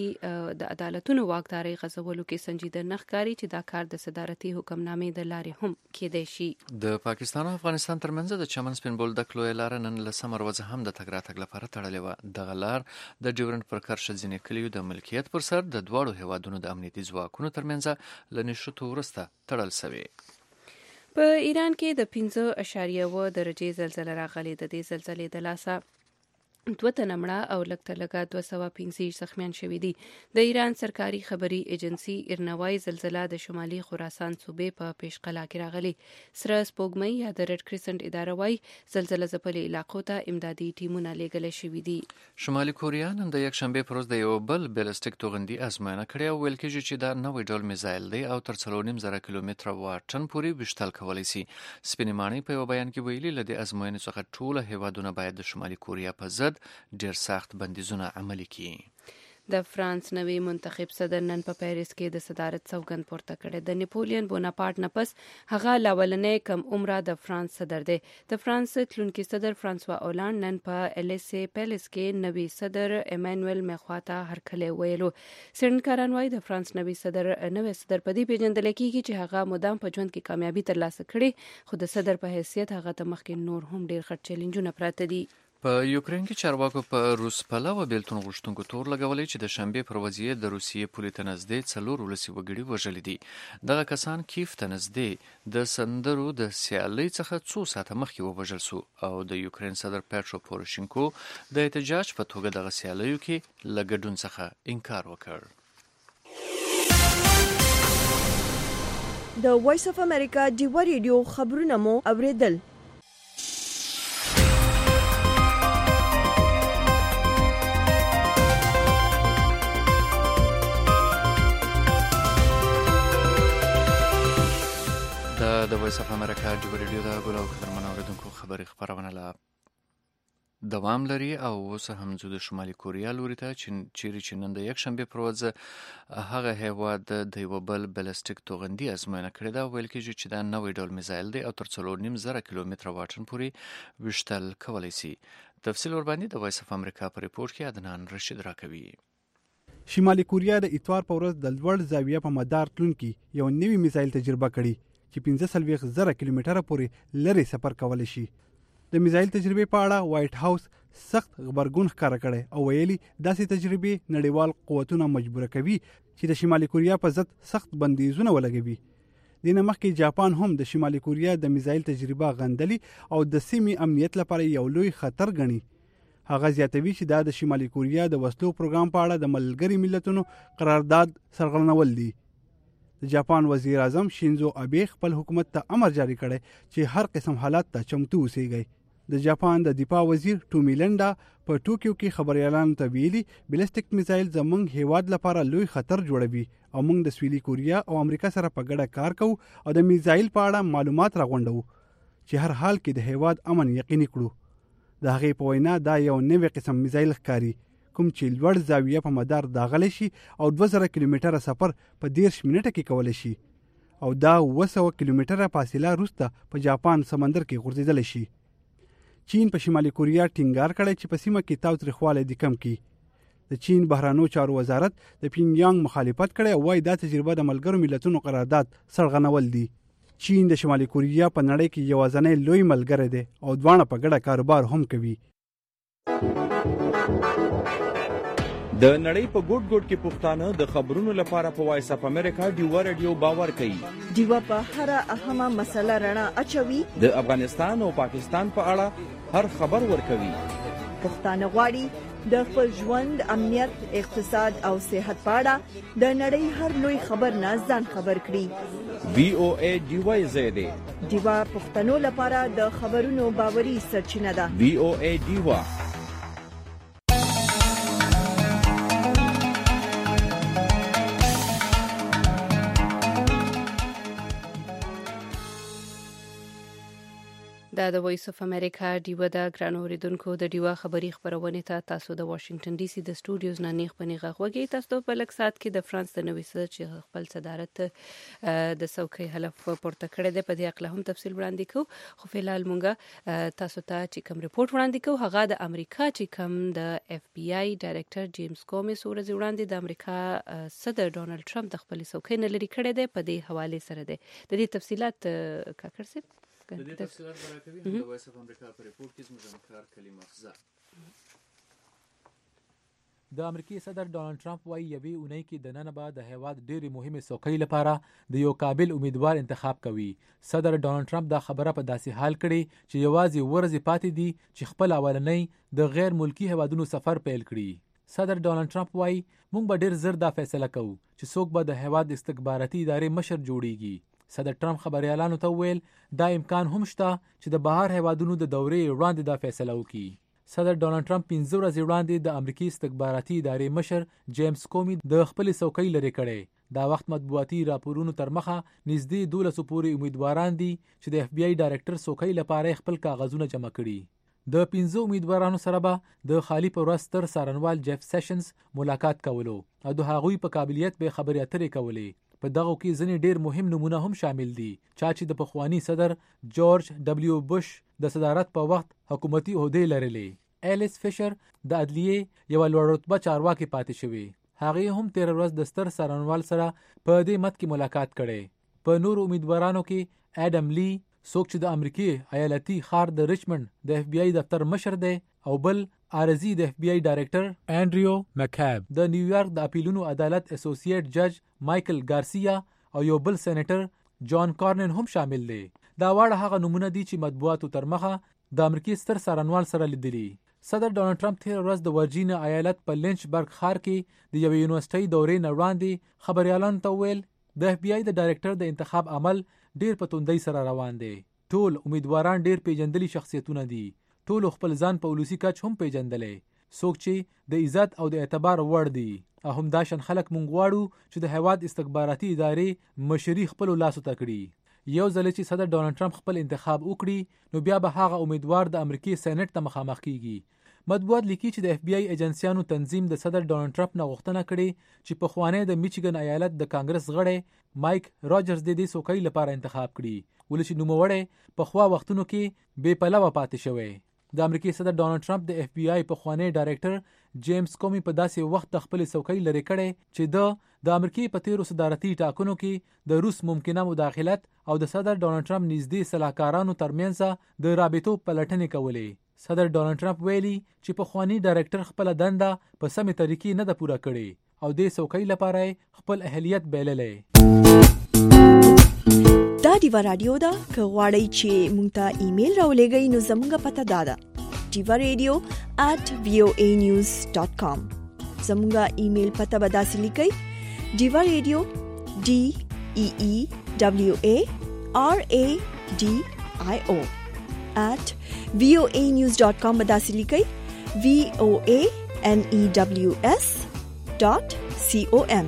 Speaker 2: عدالتونو واکداري غځولو کې سنجیده نخکاری چې دا کار د صدارتي حکمنامې د لارې هم کېدای شي.
Speaker 3: د پاکستان او افغانستان ترمنځ د چمن سپین بولدک لوی لار نن له سمر ورځ هم د تګ راتګ لپاره تړلې و. دغه لار د ډیورنډ پر کرښه ځینې کلیو د ملکیت پر سر د دواړو هیوادونو د امنیتي ځواکونو ترمنځ لنیشتو ورسته تړل شوی.
Speaker 2: په ایران کې د 5.1 درجه زلزلہ راغلې. د دې زلزلې د لاسه 2 تنه مړه او لږ 215 زخمیان شوي دي. د ایران سرکاري خبري ایجنسی ارنوای زلزلہ د شمالي خراسان صوبې په پیشقلا کې راغلي. سره سپوږمۍ یا د ریډ کریسنټ اداره وايي زلزلہ ځپلې علاقو ته امدادي ټیمونه لیږل شوي دي.
Speaker 3: شمالي کوریا نن د یک شنبه پر ورځ د یو بل بلستیک توغندي ازموینه کړې او ویل کېږي چې دا نوې ډول میزایل دی او تر 3.5 کیلومتره واټن پورې وشتل کولی شي. سپینې ماڼۍ په یو بیان کې ویلي له دې ازموینې څخه ټول هیوادونه باید د شمالي کوریا په ضد ډیر سخت بندیزونه عملي کړي.
Speaker 2: د فرانس نوی منتخب صدر نن په پیریس کې د صدارت سوګند پورته کړي. د نیپولین بوناپارټ نه پس هغه لاولنې کم عمره د فرانس صدر دی. د فرانس تلونکي صدر فرانسوا اولانډ نن په الیسې پیلس کې نوی صدر ایمانوئل مخواته هرکلی ویلو. څېړنکاران وايي د فرانس نوی صدر په دې پیژندل کېږي چې هغه مدام په ژوند کې کامیابی ترلاسه کړي خو د صدر په حیثیت هغه ته مخکې نور هم ډیر غټ چیلنجونه پراته دي.
Speaker 3: په یوکرين کې چارواکو په روس پلوه بیلتون غوښتونکو تور لګولې چې د شنبه پر ورځ د روسیې پولې ته نږدې 4 ولسي وګړي وژل دي. دغه کسان کیف ته نږدې د سندرو د سیالۍ څخه 2 ساعته مخکې وژل شو او د یوکرين صدر پیټرو پوروشینکو د احتجاج په توګه دغه سیالیو کې لګډون څخه انکار وکړ.
Speaker 1: د وایس اف امریکا دی ریډیو خبرونه مو اوریدل.
Speaker 3: وایس اف امریکا د ریډیو د غلو خبرونه اوریدونکو خبري خبرونه لا دوام لري او اوس هم د شمالي کوریا لوري ته چې نن د یک شنبه پر ورځ هغه هیواد د یو بل بالستیک توغندي ازموینه کړې ده ویل کېږي چې دا نوې ډول میزایل دی او تر 3.5 کیلومتره واټن پورې وشتل کولای شي. تفصیل ورباندې د وایس اف امریکا په ریپورت کې عدنان رشید راکوي.
Speaker 20: شمالي کوریا د اتوار په ورځ د لوړ زاویه په مدار تلونکي یو نوی میزایل تجربه کړې چې 15,000 کیلومتره پورې لري سفر کولای شي. د میزایل تجربې په اړه وایټ هاوس سخت خبرګون ښکاره کړی او ویلي داسې تجربې نړیوال قوتونه مجبور کوي چې د شمالي کوریا په ضد سخت بندیزونه ولګوي. د نه مخکې جاپان هم د شمالي کوریا د میزایل تجربه غندلي او د سیمې امنیت لپاره یو لوی خطر ګڼي. هغه زیاتوي چې دا د شمالي کوریا د وسلو پروګرام په اړه د ملګري ملتونو قرارداد سرغړونول دي. د جاپان وزیر اعظم شینزو ابه خپل حکومت ته امر جاری کړی چې هر قسم حالات ته چمتو اوسئ. د جاپان د دفاع وزیر ټومیلنډا په ټوکیو کې خبريالانو ته ویلي بلستیک میزایل زموږ هیواد لپاره لوی خطر جوړوي او موږ د سویلي کوریا او امریکا سره په ګډه کار کوو او د میزایل په اړه معلومات راغونډو چې هر حال کې د هیواد امن یقیني کړو. د هغې په وینا دا یو نوی قسم میزایل ښکاري کوم چې لوړ زاویه په مدار داغلی شي او 2000 کیلومتره سفر په 10 منټه کې کولی شي او دا 200 کیلومتره فاصله وروسته په جاپان سمندر کې غورځېدلی شي. چین په شمالي کوریا ټینګار کړی چې په سیمه کې تاوتریخوالی دې کم کړي. د چین بهرانو چارو وزارت د پینګیانګ مخالفت کړی او وايي دا تجربه د ملګرو ملتونو قرارداد سرغړونول دي. چین د شمالي کوریا په نړۍ کې یوازینی لوی ملګری دی او دواړه په ګډه کاروبار هم کوي.
Speaker 21: د نړۍ په ګوټ ګوټ کې پښتانه د خبرونو لپاره په وایس اف امریکا ډیوا رادیو باور کوي.
Speaker 1: ډیوا په هر اهمه مسله رڼا اچوي.
Speaker 21: د افغانستان او پاکستان په اړه هر خبر ورکوي.
Speaker 1: پښتانه غواړي د خپل ژوند، امنیت، اقتصاد او صحت په اړه د نړۍ هر لوی خبر نه ځان خبر کړي.
Speaker 21: وی او ای ډیوا زیاده
Speaker 1: ډیوا پښتنو لپاره د خبرونو باوري سرچینه ده.
Speaker 21: وی او ای ډیوا.
Speaker 2: دا د وایس اف امریکا ډیوا د ګران اوریدونکو د ډیوا خبری خبرونه ته تاسو د واشنگټن ډي سي د سټوډیوز نه نیغ پنیغه غوږی. تاسو په لک سات کې د فرانس د نوې صدر چې خپل صدارت د څوکۍ حلف پورته کړی دی په دې اړه هم تفصیل وړاندې کوو. خو فلحال مونږه تاسو ته چې کوم ریپورت وړاندې کوو هغه د امریکا چې کوم د اف بی آی ډایریکټر جیمز کومي ورځ وړاندې د امریکا صدر ډونالد ټرمپ د خپل څوکۍ نه لري کړی دی په دې حواله سره دی. د دې تفصيلات کاکر صاحب
Speaker 3: د دې تفصیلات راکوي د وایس اف امریکا په ریپورت کې زموږ همکار کلیم افزا.
Speaker 22: د امریکای صدر ډونالد ټرمپ وايي یوې اونۍ کې د نن بعد د هیواد ډېری مهمه څوکۍ لپاره د یو قابل امیدوار انتخاب کوي. صدر ډونالد ټرمپ دا خبره په داسې حال کړي چې یوازې ورځې پاتې دي چې خپل اولنۍ د غیر ملکی هیوادونو سفر پیل کړي. صدر ډونالد ټرمپ وايي موږ به ډېر زر دا فیصله کوو چې څوک به د هیواد استخباراتي ادارې مشر جوړیږي. صدر ټرمپ خبريالانو ته ویل دا امکان هم شته چې د بهر هیوادونو د دورې وړاندې دا فیصله وکړي. صدر ډونالد ټرمپ 15 ورځې وړاندې د امریکای استخباراتي ادارې مشر جیمز کومي د خپل څوکۍ لري کړي. دا وخت مطبوعاتي راپورونو تر مخه نږدې 12 پورې امیدواران دي چې د اف بی آی ډایریکټر څوکۍ لپاره خپل کاغذونه جمع کړي. د 15 امیدوارانو سره به د خالی پر ورځ تر څارنوال جیف سیشنز ملاقات کولو او د هغوی په قابلیت به خبرې اترې کولې. په دغه کې ځینې ډېر مهم نمونه هم شامل دي چې د پخوانی صدر جورج دبلیو بوش د صدارت په وخت حکومتي عہدې لرلې. ایلیس فیشر د عدلیې یو لوړ رتبه چارواکي پاتې شوی. هغه هم 13 ورځ د ستر څارنوال سره په دې مت کې ملاقات کړي. په نور امیدوارانو کې اډم لی څوک چې د امریکای ایالتي ښار د ریچمنډ د اف بی آی دفتر مشر دی او بل عارضی د اف بی آی ډایریکټر انډریو مکاب، د نیویارک د اپیلونو عدالت اسوسییټ جج مایکل ګارسیا او یو بل سېنیټر جان کارنن هم شامل دي. دا واړه هغه نمونه دي چې مطبوعاتو تر مخه د امریکای ستر څارنوال سره لیدلي. صدر ډونالد ټرمپ تیر ورځ د ورجینیا ایالت په لینچبرګ ښار کې د یوې یونیورسيټي دورې نه وړاندې خبريالانو ته ویل د اف بی آی د ډایریکټر د انتخاب عمل ډیر په توندۍ سره روان دی. ټول امیدواران ډیر پیژندلي شخصیتونه دي. ټول خپل ځان په ولسی کچ هم پیژندلې. څوک چې د عزت او د اعتبار وړ دي. همداشان خلک مونږ غواړو چې د هیواد استخباراتي ادارې مشري خپل لاسو ته کړي. یو ځل چې صدر ډونالد ټرمپ خپل انتخاب وکړي نو بیا به هغه امیدوار د امریکای سېنات ته مخامخ کیږي. مطبوعات لیکي چې د اف بی آی ایجنسیانو تنظیم د صدر ډونالد ټرمپ نه غوښتنه کړې چې په خوانی د میچیګن ایالت د کانګرس غړی مایک راجرز د دې څوکۍ لپاره انتخاب کړي ولې چې نوموړی په خوا وختونو کې بې پلوه پاتې شوی. د امریکای صدر ډونالد ټرمپ د اف بی آی په خوانی ډایریکټر جیمز کومي په داسې وخت د خپل څوکۍ لري کړي چې د امریکای په تیرو صدارتي ټاکنو کې د روس ممکنه مداخلت او د صدر ډونالد ټرمپ نږدې سلاکارانو ترمنځ د رابطو پلټنې کولې. صدر ډونالد ټرمپ ویلي چې په خوانی ډایریکټر خپل دنده په سمې طریقې نه ده پوره کړې او د څوکۍ لپاره خپل اهلیت بایللې.
Speaker 1: دا دیوا رادیو دا که غواړئ چې مونږ ته ایمیل راولېږئ نو زموږ پته دا ده divaradio@voanews.com. زموږ ایمیل پته به داسې لیکئ divaradio DEEWARADIO@voanews.com به داسې لیکئ voanews.com.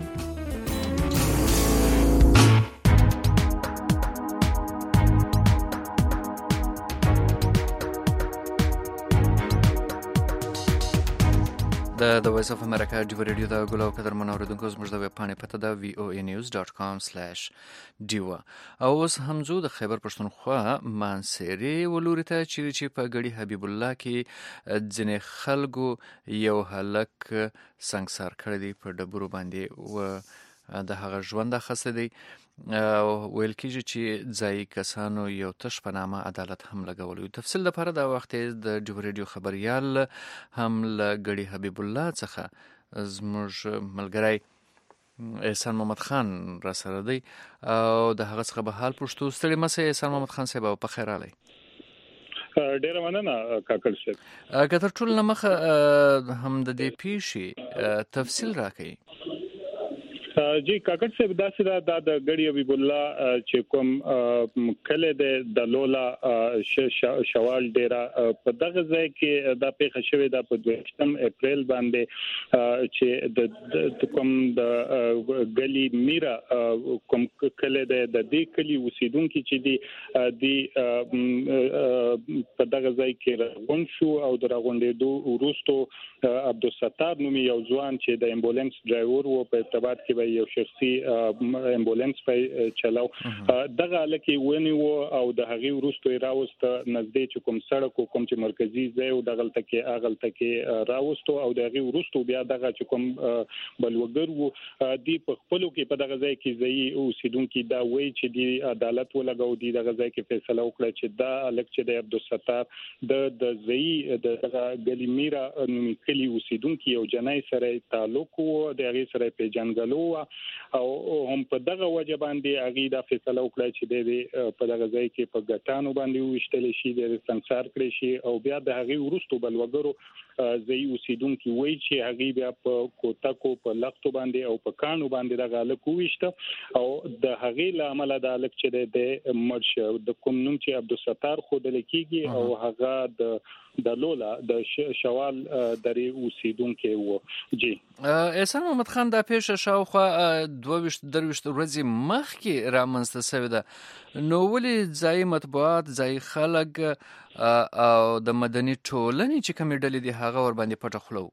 Speaker 3: د وایس اف امریکا ډیو ریډیو د ګلو قدر منوردونکو زموږ د ویب پاڼې پته د voanews.com/diwa. او اوس همزو د خیبر پښتونخوا مانسری ولوري ته چې په ګړي حبیب الله کې ځنې خلکو یو هلک سنگسار کړی دی په ډبرو باندې و د هغه ژوند خاصه دی ویل کېږي چې ځایي کسانو یو تش په نامه عدالت هم لګولی. تفصیل لپاره دا وخت د ډیو ریډیو خبریال هم له ګړي حبیب الله څخه زموږ ملګری احسان محمد خان را سره دی او د هغه څخه به حال پوښتو. ستړي مه سئ احسان محمد خان صاحب، په خیر راغلی.
Speaker 6: ډیره مننه کاکل صاحب.
Speaker 3: که تر ټولو نه مخه هم د دې پیښې تفصیل راکړئ.
Speaker 6: جی کاکړ صاحب داسې دا د ګړي حبیب الله چې کوم کله د لولا شوال ډیرا په دغه ځای کې دا پیښه شوې ده په 2 اپریل باندې چې د کوم د ګلی میرا کوم کله د دې کلی اوسیدونکو چې دی په دغه ځای کې راغون شو او د راغونډېدو وروسته عبدالستار نومي یو ځوان چې د امبولانس ډرایور و په ارتباط کې یو شخصي امبولانس په چلاو دغه لکه ونی و او د هغې وروسته راوست نږدې چې کوم سړک کوم چې مرکزی ځای او دغه تلته کې راوست او د هغې وروسته بیا دغه چې کوم بلوګر و دی په خپلو کې په دغه ځای کې ځای اوسیدونکو دا وایي چې دی عدالت ولګاو دی دغه ځای کې فیصله وکړه چې دا الک چې د عبدالستار د ځای دغه ګلیمیرا نومي کلی اوسیدونکو یو جنای سره تعلق وو د هغې سره پیژنګلو او هم په دغه وجه باندې هغه د فیصله وکړه چې د په دغه ځای کې په ګټانو باندې وشتل شي د سنسار کړی شي او بیا د هغه ورستو بلوګرو ځای اوسیدونکو وایي چې هغه بیا په کوټکو په لختو باندې او په کانو باندې دغه لکو وشته او د هغه لامل د الک چې د مرش د کوم نوم چې عبدالستار خود لکېږي او هغه د لولا د شوال درې اوسیدونکو وو. جی
Speaker 3: احسان محمد خان دا پیښه شاوخوا 22 ورځې مخکې رامنځته شوې ده، نو ولې ځایي مطبوعات ځایي خلک او د مدني ټولنې چې کومې ډلې دي هغه ور باندې پټه خوله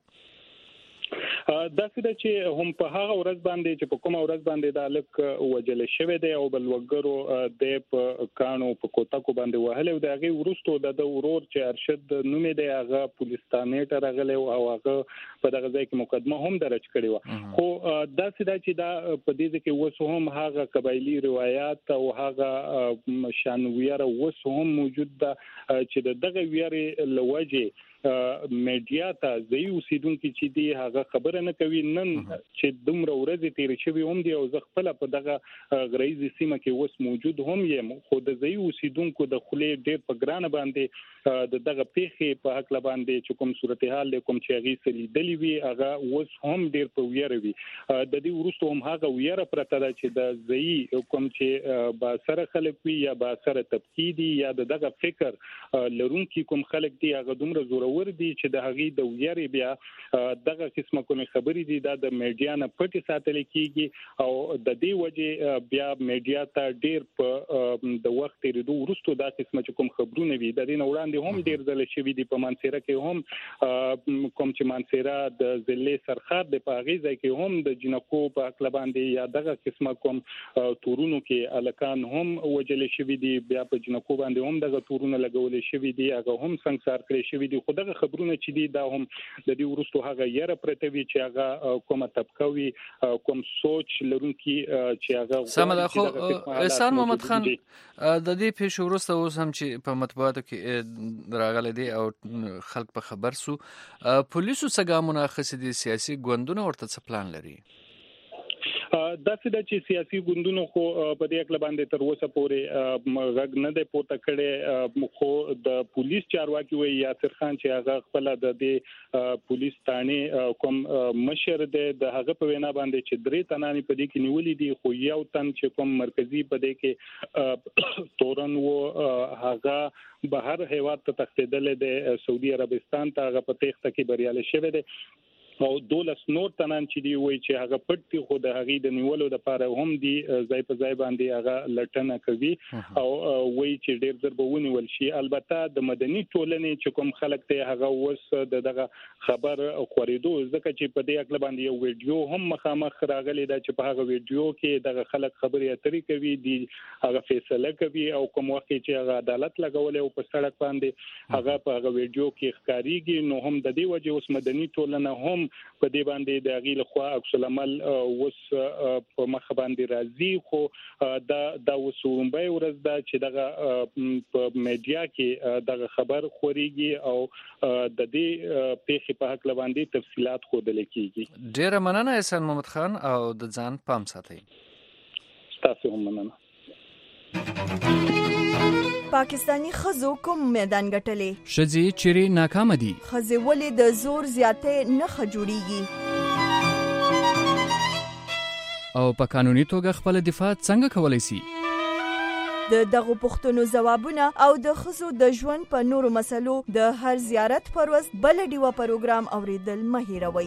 Speaker 6: دا څه چې هم په هغه ورځ باندې چې په کومه ورځ باندې د الک وجل شوی دی او بلوګرو د په کانو په کوټکو باندې وهله او د هغه ورستو د ورور چې ارشد نومې دی هغه پولیس ثانې ته راغلی او هغه په دغه ځای کې مقدمه هم درج کړې و. خو دا څه چې دا په دې کې وسو هم هغه قبایلی روایت او هغه شان ویره وسو هم موجود ده چې دغه ویره لوجه میډیا ته ځای اوسیدونکو چې دی هغه خبره نه کوي. نن چې دومره ورځې تیر شوی هم دی او زه خپل په دغه غریزي سیمه کې وس موجود هم یم خو د ځای اوسیدونکو د خلې ډېر په ګرانه باندې دغه پیښې په حق باندې چې کوم صورتحال کوم چې هغه سلیدلی وي هغه وس هم ډېر په ویره وي. د دې ورستو هم هغه ویره پرته ده چې د ځای کوم چې با سره خلک وي یا با سره تبکیدي یا دغه فکر لرونکي کوم خلک دی هغه دومره زور باور دی چې د هغې د ویرې بیا دغه قسمه کومې خبرې دي دا د میډیا نه پټې ساتل کیږي او د دې وجه بیا میډیا ته ډیر په د وخت تیریدو وروسته دا قسمه کوم خبرونه وي د دې نه وړاندې هم ډیر ځله شوي دي په مانسیره کې هم کوم چې مانسیره د ضلع سرخار د په هغې ځای کې هم د جنکو په حقله باندې یا دغه قسمه کوم تورونو کې هلکان هم وجلې شوي دي بیا په جنکو باندې هم دغه تورونه لګولې شوي دي هغه هم سنګسار کړی شوي دي خو دغه خبرونه چې دي دا هم د دې وروسته هغه یره پرته وي چې هغه کومه طبقه وي کوم سوچ لرونکي چې هغه
Speaker 3: سم ده. خو احسان محمد خان د دې پیښو وروسته اوس هم چې په مطبوعاتو کې راغلي دي او خلک په خبر سو پولیسو څه ګامونه اخیستي دي سیاسي ګوندونه ورته څه پلان لري؟
Speaker 6: داسې ده چې سیاسي ګوندونو خو په دې اړه باندې تر اوسه پورې غږ نه دی پورته کړی خو د پولیس چارواکي وایي یاسر خان چې هغه خپل د دې پولیس ثانې کوم مشر دی د هغه په وینا باندې چې درې تنانې په دې کې نیولې دي خو یو تن چې کوم مرکزی په دې کې تورن و هغه بهر هیواد ته تښتېدل دی سعودي عربستان ته هغه په تېښته کې بریالی شوی دی او 12 نور تنان چې دی وای چې هغه پټ دي خو د هغې د نیولو لپاره هم دی ځای په ځای باندې هغه لټنه کوي او وای چې ډیر ځر به ونیول شي. البته د مدني ټولنې چې کوم خلک ته هغه وس دغه خبر خورېدو ځکه چې په دې اړه باندې یو ویډیو هم مخامخ راغلی دا چې په هغه ویډیو کې دغه خلک خبرې اترې کوي دی هغه فیصله کوي او کوم وخت چې هغه عدالت لګولې او په سړک باندې هغه په هغه ویډیو کې ښکاریږي نو هم د دې وجه اوس مدني ټولنه هم په دې باندې د غیل خو عکس العمل وس په مخ باندې راځي خو دا وسومبه ورځ دا چې دغه په میډیا کې دغه خبر خوريږي او د دې پیښې په حق باندې تفصيلات خوندل کیږي.
Speaker 3: ډیره مننه احسان محمد خان او د ځان پام ساتئ.
Speaker 6: تاسو هم مننه.
Speaker 1: پاکستانی خزو کوم میدان ګټلې
Speaker 3: شذي چيري ناکام دي
Speaker 1: خزي ولې د زور زیاتې نه خجوړيږي
Speaker 3: او په قانوني توګه خپل دفاع څنګه کولای شي
Speaker 1: د دغه پښتنو جوابونه او د خزو د ژوند په نورو مسلو د هر زیارت پر ورځ بل ډیوه پروګرام اوریدل مهیروي.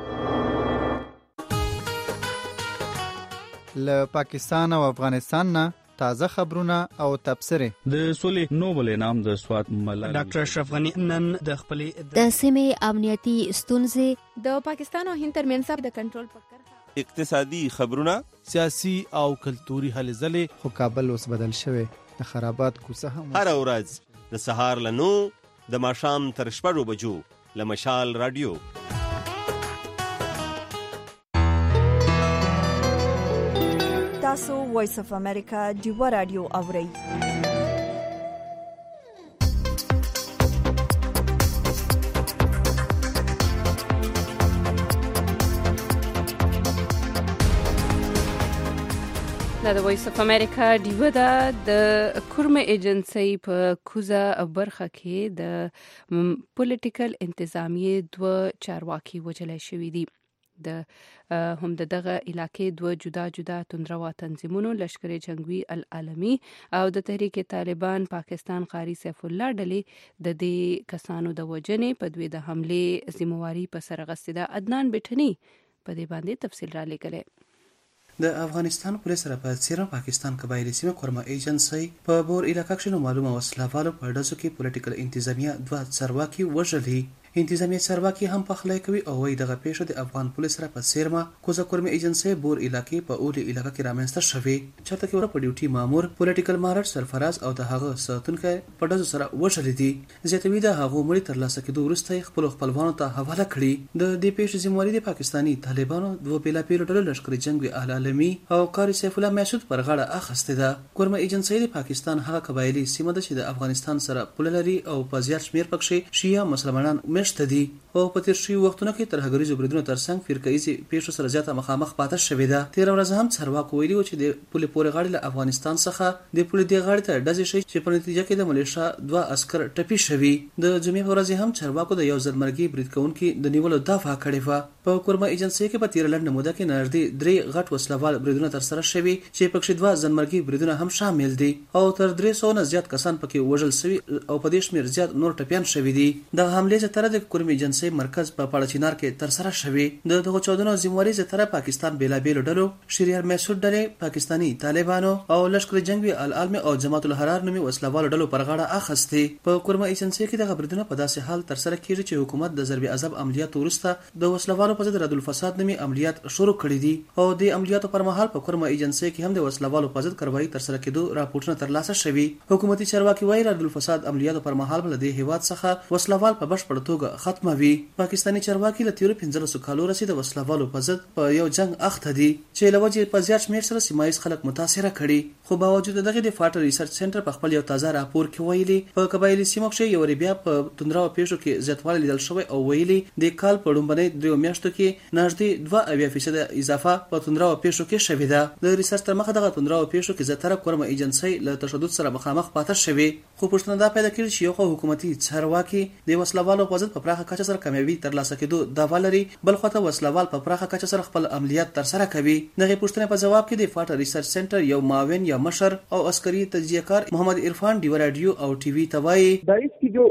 Speaker 16: له پاکستان او افغانستان نه تازه خبرونه او تبصره
Speaker 7: د سولې نوبل انعام د سوات ملالي
Speaker 8: ډاکټر اشرف غنی نن د خپل
Speaker 23: د سیمې امنیتي ستونزې
Speaker 24: د پاکستان او هند ترمنځ د کنټرول فکر
Speaker 7: اقتصادي خبرونه
Speaker 25: سیاسي او کلتوري هلې ځلې
Speaker 16: خو کابل اوس بدل شوی د خرابات کوڅه هم
Speaker 7: هر ورځ د سهار له 9 د ماښام تر 6 بجو له مشال رادیو.
Speaker 1: تاسو وایس اف امریکا ډیوه رادیو اورئ.
Speaker 2: د وایس اف امریکا ډیوه د کورم ایجنسی په کوزه برخه کې د پولیټیکل انتظامیه دوه چارواکي وجلای شوې دي. هم دغه علاقې دوه جدا توندروا تنظیمونو لشکر جنگوي العالمي او د تحریک طالبان پاکستان قاری سیف الله ډلې د دې کسانو د وجنې په دوی د حمله ذمہواری په سر غستې عدنان بټنی په دې باندې تفصیل را لیکلې.
Speaker 26: د افغانستان پولیس سره په سیره پاکستان قبایلی سیمه کورما ایجنسی په بور علاقې کې معلومه وسلوالو په ډزو کې پولیټیکل انتظامیه دوه چارواکي وژلي. انتظامیه چارواکي هم پخلی کوي او وایي دغه پیښه د افغان پولیس سره په سیرما کوزه کورمه ایجنسی بور علاقې په اولی علاقې کې رامنځته شوې چېرته کې ور په ډیوټي مامور پولیټیکل مارټ سرفراز او د هغه ساتونکو په ډزو سره وژل دي. زیاتوي د هغه مړي تر لاسه کېدو وروسته خپلوانو ته حواله کړي. د دې پیښې ذمہواری د پاکستانی طالبانو دوه بیلابیل ډلو لشکر جنگي العالمي او قاری سیف الله مسعود پر غاړه اخیسته ده. کورمه ایجنسی د پاکستان هغه قبایلی سیمه ده چې د افغانستان سره پوله لري او په زیات شمیر پکې شیعه مسلمانان شته دي او په تیر شوي وختونو کې ترهګریزو بریدونو ترڅنګ فرقه‌ایزې پیښو سره زیاته مخامخ پاتې شوې ده. تېره ورځ هم چارواکو ویلي و چې د پولې پورې غاړې له افغانستان څخه د پولې دې غاړې ته ډزې شوي چې په نتیجه کې د ملیشیا 2 عسکر ټپي شوي. د جمعې په ورځ هم چارواکو د یو ځلمرګي برید کوونکي د نیولو دعوه کړې وه. په کورما ایجنسۍ کې په تېره لنډه موده کې نږدې 3 غټ وسلوال بریدونه ترسره شوي چې پکې 2 ځلمرګي بریدونه هم شامل دي او تر 300 نه زیات کسان پکې وژل شوي او په دې شمېر زیات نور ټپیان شوي دي. د حملې زیاتره د کورما ایجنسۍ مرکز په پاړچینار کې ترسره شوي. د دغو چاودنو ذمہواري زیاتره پاکستان بیلابېلو ډلو، شریعه مسعود ډلې، پاکستاني طالبانو او لشکر جنگي العلم او جماعت الحرار نومي وسلوالو ډلو پر غاړه اخستې. په کورما ایجنسۍ کې د بریدونو په داسې حال ترسره کیږي چې حکومت د ضرب عذاب عملیات وروسته د وسلوالو په ضد رد الفساد نومي عملیات شروع کړي دي او د عملیاتو پر مهال په کورما ایجنسۍ کې هم د وسلوالو په ضد کاروایی ترسره کېدو راپورټونه ترلاسه شوي. حکومتي چارواکي وایي رد الفساد عملیاتو پر مهال بل د هیواد څخه وسلوال په بشپړ توګه ختموي. پاکستاني چارواکي له تیرو 15 کالو رسید وسلوالو په ضد په یو جنگ اخته دي چې لوجه په زیات شمېر سره سیمایي خلک متاثره کړي. خو باوجود دغه د فاټر ریسرچ سنټر په خپل یو تازه راپور کې ویلي په قبایلی سیمو کې یو ربیا په توندراو پیښو کې زیاتوالی لیدل شوی او ویلي د کال په لومړنۍ 3 میاشتو کې نږدې 2% اضافه په توندراو پیښو کې شوې ده. د ریسرچ تر مخه دغه توندراو پیښو کې زیاتره کورما ایجنسۍ له تشدد سره مخامخ پاتې شوې. خو پښتنه دا پیدا کړي چې یو حکومتي چارواکي د وسلوالو په ضد په پراخه کچه سره کامیابي ترلاسه کېدو دعوا لري، بل خو ته وسلوال په پراخه کچه سره خپل عملیات ترسره کوي. دغه پښتنه په جواب کې د فاټر ریسرچ سنټر یو معاون یا مشر او عسکري تجزیه کار محمد عرفان ډیو رادیو او ٹی وی توای
Speaker 9: داعش کی جو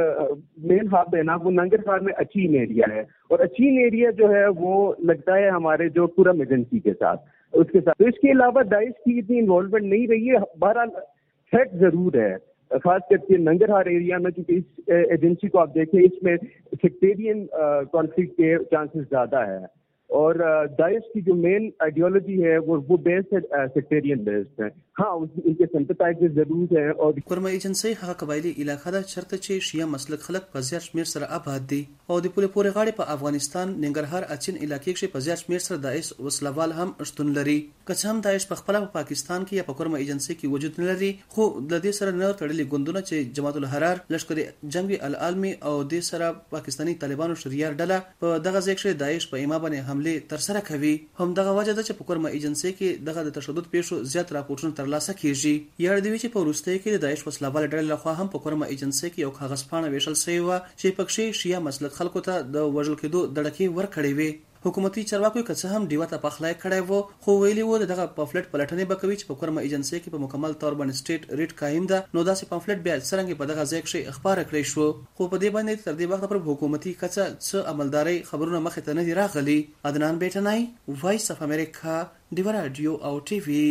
Speaker 9: مین ہب ہے نا وہ ننگرہار میں اچین ایریا ہے اور اچین ایریا جو ہے وہ لگتا ہے ہمارے جو پورم ایجنسی کے ساتھ اس کے ساتھ. تو اس کے علاوہ داعش کی اتنی انوالومنٹ نہیں رہی ہے. بہرحال تھریٹ ضرور ہے خاص کر کے ننگرہار ایریا میں کیونکہ اس ایجنسی کو آپ دیکھیں اس میں سیکٹیرین کانفلکٹ کے چانسز زیادہ ہے اور داعش کی جو مین آئیڈیالوجی ہے وہ بیسڈ ہے سیکٹیرین بیسڈ ہے. हाँ उनके सिंपथाइजर्स जरूर हैं और
Speaker 26: کورما ایجنسۍ هغه قبایلی علاقه ده چرته چې شیعه مسلک خلک په زیات شمیر سره آباد دي او د پولې پورې غاړې په افغانستان ننګرهار اچین علاقې کې په زیات شمیر سره داعش وسلوال هم شتون لري. که څه هم داعش په خپل په پاکستان کې یا په کورما ایجنسۍ کې وجود نه لري، خو د دې سره نه تړلي ګوندونه چې جماعت الحرار، لشکر جنگي العلمي او د سره پاکستاني طالبانو شریعه ډله په دغه ځای کې داعش په ایما باندې حمله ترسره کوي. هم دغه وجه ده چې په کورما ایجنسۍ کې دغه د تشدد پیښو زیات راپورټونه ترلاسه کیږي. یاد دی چې په وروستۍ کې د داعش وسلوال ډلې لخوا هم په کورما ایجنسۍ کې یو کاغذ پاڼه ویشل شوی و چې پکې شیعه مسلک خلکو ته د وژل کېدو دړکې ورکړې وي. حکومتي چارواکو که څه هم ډیوه ته پخلای کړی وو، خو ویلي وو دغه پامفلټ پلټنې به کوي چې په کورما ایجنسۍ کې په مکمل تور باندې سټیټ ریټ قائم ده. نو داسې پامفلټ بیا څرنګه په دغه ځای کې اخبار کړی شو، خو په دې باندې تر دې وخت پر حکومتي کچه څه عملداري خبرونه مخې ته نه دي راغلي. عدنان بیٹنای، وایس اف امریکا، ډیو رادیو او ټي وی.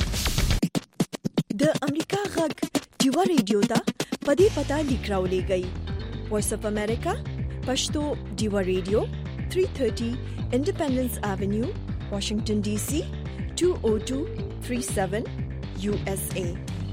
Speaker 1: د امریکا غږ ډیو رادیو ته په دې پتا لیکراولېږئ. وایس اف امریکا پښتو ډیو رادیو 330 Independence Avenue, Washington DC 20237 USA.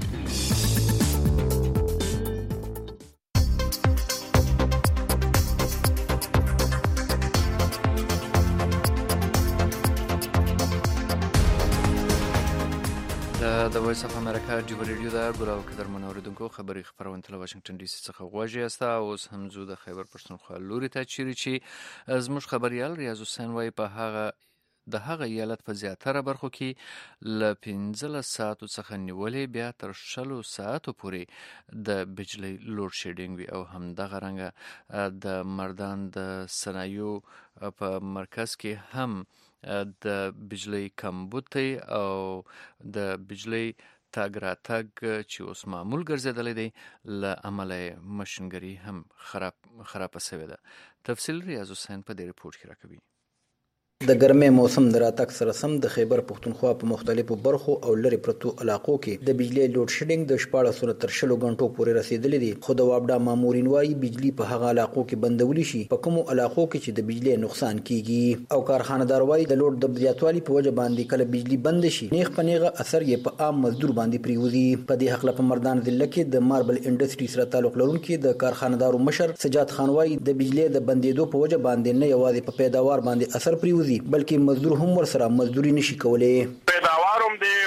Speaker 3: د وایس اف امریکا ډیو رادیو دا ګراو قدر منوریدونکو خبري خبرونه له واشنگټن ډي سي څخه غواړي استا اوس هم زو د خیبر پښتونخوا لوري ته چیرې چې زموږ خبريال ریاض حسین وايي په هغه ایالت په زیاتره برخو کې ل 15 ساعتو څخه نیولې بیا تر 60 ساعتو پورې د بجلی لوډ شیډینګ وي او هم دغه رنګه د مردان د صنایعو په مرکز کې هم د بجلی کمبوتي او د بجلی تاګ راتګ چې اوس معمول ګرځېدلی دی له امله مشینګري هم خرابه شوې ده. تفصیل ریاض حسین په دې ریپورت کې راکوي.
Speaker 10: د ګرمۍ موسم د راتګ سره سم د خیبر پښتونخوا په مختلفو برخو او لرې پرتو علاقو کې د بجلی لوډ شیډینګ د 14 تر 20 غنټو پورې رسیدلی دی. خو د وابډا مامورین وايي بجلی په هغه علاقو کې بندولی شي په کومو علاقو کې چې د بجلی نقصان کیږي او کارخانه‌دار وايي د لوډ د زیاتوالي په وجه باندې کله بجلی بند شي نیغ په نیغه اثر یې په عام مزدور باندې پریوزي. په دې حق له په مردان ضلع کې د ماربل انډستری سره تعلق لرونکي د کارخانه‌دارو مشر سجاد خان وايي د بجلی د بندیدو په وجه باندې نه یوازې په پیداوار باندې اثر پریوزي بلکې مزدور هم ور سره مزدوري نشي کولای.
Speaker 12: پیداوار هم دی، روزګار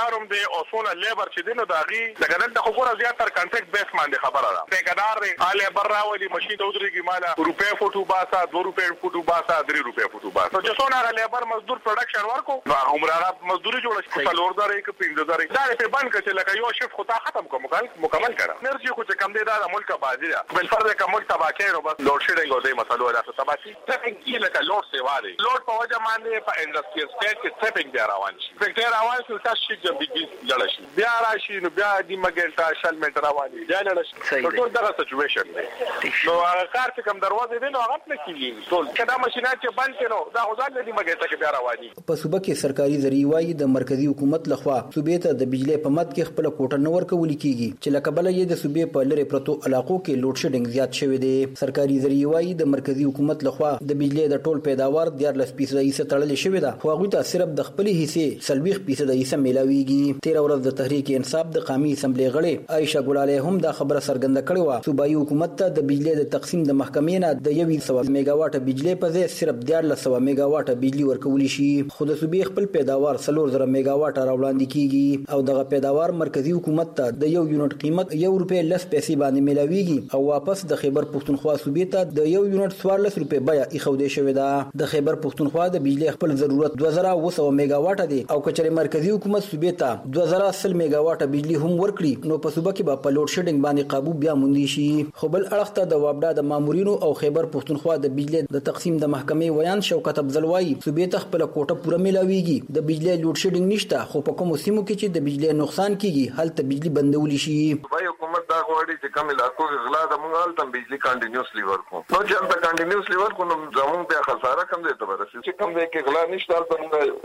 Speaker 12: کاروم دی او سونه لیبر چې دینو داغي لکه دلته خو ګوره زیاتره کانټریکټ بیس باندې خبره ده ټیکدار دی اله بر راولي ماشین ته ودرېږي مالا روپے فوټو باسا 2 روپے فوټو باسا 3 روپے فوټو باسا نو چې څونه لیبر مزدور پروډکشن ورکو نو عمره مزدوري جوړه شي څلور داري کې 15 داري دا په بند کې لکه یو شیفت خو تا ختم کوم مکمل کړه انرژي خو چې کم دی دا ملک بازی ده بل فرض کوم تباکه نو بس لوډ شیډینګ او دې مسلو ده تباکي ټریپنګ کې لکه لوډ سیوا دی لوډ په وجه باندې په انډستریال سټیټ کې ټریپنګ دی روان شي فکر روان شي تاسو چې بيګ جوړ شي بیا راشي نو بیا د مګلټا شل مټر رواني بیا لړ شي ټول دا سچويشن دی نو هغه کار چې کوم دروازه دی نو هغه نه کیږي ټول کدا ماشينات چې بند کړو دا غوځال دی مګلټا کې بیا رواني
Speaker 10: په صوبه کې سرکاري ذریعہ وايي د مرکزی حکومت لخوا صوبې ته د بجلی په مد کې خپل کوټه نه ورکول کیږي چې لکه بل یې د صوبې په لری پرتو علاقو کې لوډ شیډینګ زیات شوی دی سرکاري ذریعہ وايي د مرکزی حکومت لخوا د بجلی د ټول پیداوار 14% حصہ تړل شوی دا خو هغه ته صرف د خپل حصے 40% حصہ ملاويږي 13 ورځ د تحریک انصاف د قومي اسمبلی غړي عائشہ ګلاله هم دا خبره څرګنده کړې و صوبایي حکومت ته د بجلی د تقسیم د محکمې نه د 100 میگا واټ بجلی په ځای صرف 1400 میگا واټ بجلی ورکول شي خو د صوبې خپل پیداوار 3000 میگا واټ راوړاندې کیږي او دغه پیداوار مرکزی حکومت ته د یو یونټ قیمت 1 روپے لس پیسې باندې ملاويږي او واپس د خیبر پښتونخوا صوبې ته د یو یونټ 14 روپے بیا ایښودې شوې ده د خیبر پښتونخوا د بجلی خپل ضرورت 2900 میگا واټ دی او کچره مرکزی حکومت صوبې ته 2000 میگا واټ بجلی هم ورکړي نو په صوبه کې به په لوډ شیډینګ باندې قابو بیا موندي شي خو بل اړخ ته د وابډا د مامورینو او خیبر پښتونخوا د بجلی د تقسیم د محکمې ویان شوکت افضلوي صوبې ته خپل کوټه پوره ملاويږي د بجلی لوډ شیډینګ نشته خو په کوم سیمو کې چې د بجلی نقصان کیږي هلته بجلی بندول شي
Speaker 13: صوبایي حکومت دا غواړي چې کوم علاقو کې غلا د مونږ هلته بجلی کانټینیوسلی ورکو نو چې هلته کانټینیوسلی ورکو نو زموږ بیا خساره کم دی ته ورسي چې کوم دی کې غلا نشته هلته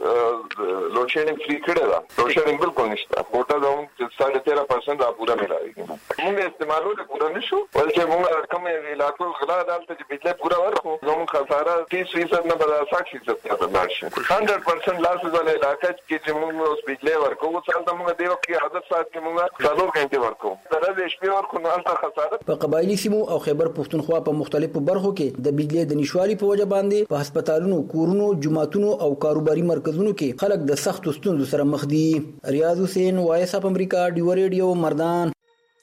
Speaker 13: مونږ لوډ شیډینګ فری کړی دا لوډ شیډینګ بالکل نشته کوټه زموږ 13% را پورا ملاويږي مونږ استعمالول پورا نشو ولکه مونږ کوم علاقو غلا دالته چې بجلی پورا ورکو زموږ خساره 30% نه بل 60% ته نشي 100% لاس ولې علاقه کې چې مونږ اوس بجلی ورکو څنګه مونږ دیو کې عادت سات کې مونږ 4 غنټه ورکو درې شپې ورکو نو البته خساره
Speaker 10: په قبایلی سیمو او خیبر پښتونخوا په مختلفو برخو کې د بجلی د نشوالي په وجه باندې په هسپتالونو کورونو جماعتونو او کاروباري مرکزونو کې خلک د سخت ستونزو سره مخ دي ریاض حسین وایس اپ امریکا ډیو ریډیو مردان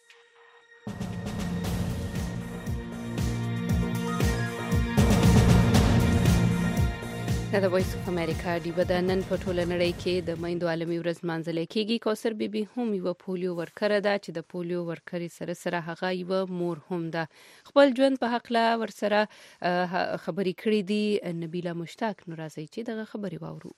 Speaker 2: د وایس اف امریکا دی بدنن په ټوله نړۍ کې د میندو عالمي ورځ مانځل کېږي کوثر بیبي هم یو پولیو ورکر ده چې د پولیو ورکري سره هغه یو مور هم ده خپل ژوند په حق لا ورسره خبرې کړې دي نبیله مشتاق نورازي چې دغه خبري واورو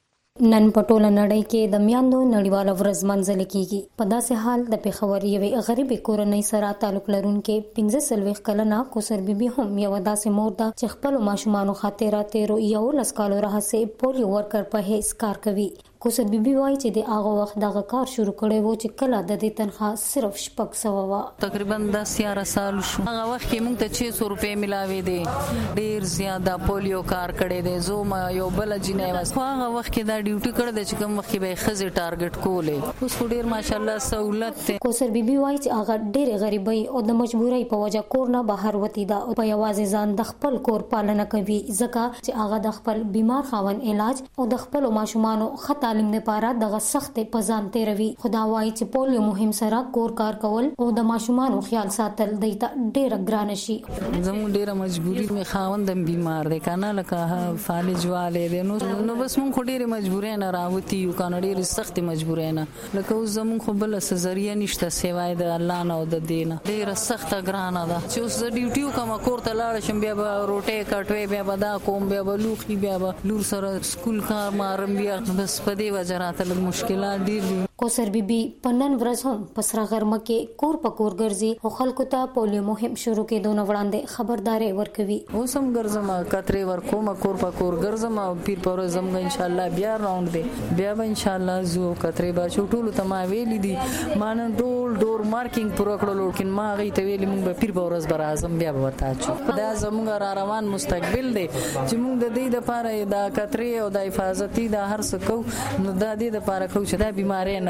Speaker 14: نن په ټوله نړۍ کې د میندو نړیواله ورځ منځل کیږي په داسې حال د پیښور یوې غریبې کورنۍ سره تعلق لرونکي 15 کلنه کوثر بیبي هم یو داسې مور ده چې خپل ماشومانو خاطر یو لسکالو راهسه پولیو ورکر په هیڅ کار کوي کوثر بیبي وایي چې د هغه وخت دغه کار شروع کړی و چې کله د دې تنخواه صرف 600 و
Speaker 15: تقریبا 10 سال شو هغه وخت کې موږ ته 600 روپے ملاوي دي ډیر زیاده پولیو کار کړی دی زوم یو بل جنې واس هغه وخت کې دا ډیوټي کړی دی چې کوم وخت به خزي ټارګټ کولې اوس ډیر ماشاءالله سہولت ته
Speaker 14: کوثر بیبي وایي چې هغه ډیر غریبۍ او د مجبورۍ په وجه کور نه بهر وتی دا او په یوازې ځان د خپل کور پالنه کوي ځکه چې هغه د خپل بیمار خاون علاج او د خپل ماشومانو خطا تعلیم لپاره دغه سخت پزان تیروي خدا وایي چې پولیو مهم سره کور کار کول او د ماشومانو خیال ساتل دیت ډیر ګران شي
Speaker 15: زموږ ډیره مجبوری مې خاوند بیمار دی کنه لکه فالج والے دی نو بس موږ ډیره مجبورې نه راوتی یو کنه ډیره سخت مجبورې نه لکه زموږ خو بل سزریه نشته سیوای د الله نه او د دین ډیره سخت ګرانه ده چې اوس ډیوټي کوم کور ته لاړ شم بیا روټه کټوي بیا بدا کوم بیا لوخي بیا لور سره سکول کار مارم بیا بس په دې وجه راته لږ مشکلات ډیر دي
Speaker 14: کوثر بیبي په نن ورځ هم پسرا غرمه کې کور په کور ګرځي او خلکو ته پولیو مهم شروع کېدو وړاندې خبرداري ورکوي
Speaker 15: اوس هم ګرځم کترې ورکوم کور په کور ګرځم او پیر پر زم ان شاء الله بیا راوند دی بیا به ان شاء الله زو کترې با چټول ته ما ویلي دي مان ډور مارکینګ پر کړلو کین ما غي ته ویلي موږ پیر پر ورځ بر اعظم بیا به وتا چې دا زموږ را روان مستقبل دی چې موږ د دې لپاره دا کترې او د حفاظتي دا هر څه کو نو دا دې لپاره کو چې دا بیماری نه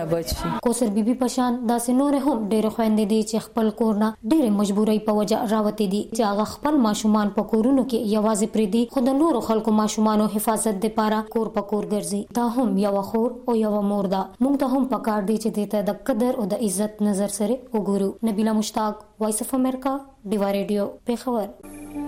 Speaker 15: نه بچ شي.
Speaker 14: کوثر بیبي پشان داسې نور هم ډېر خويندې دي چې خپل کور نه ډېر مجبورۍ په وجه راوتي دي چې هغه خپل ماشومان په کورونو کې یوازې پریدي، خو د نورو خلکو ماشومانو حفاظت لپاره کور په کور ګرځي. دا هم یو خور او یو مور ده. موږ ته هم پکار دي چې دته د قدر او د عزت نظر سره وګورو. نبیله مشتاق، وایس اف امریکا، ډیوا ریډیو، پیښور.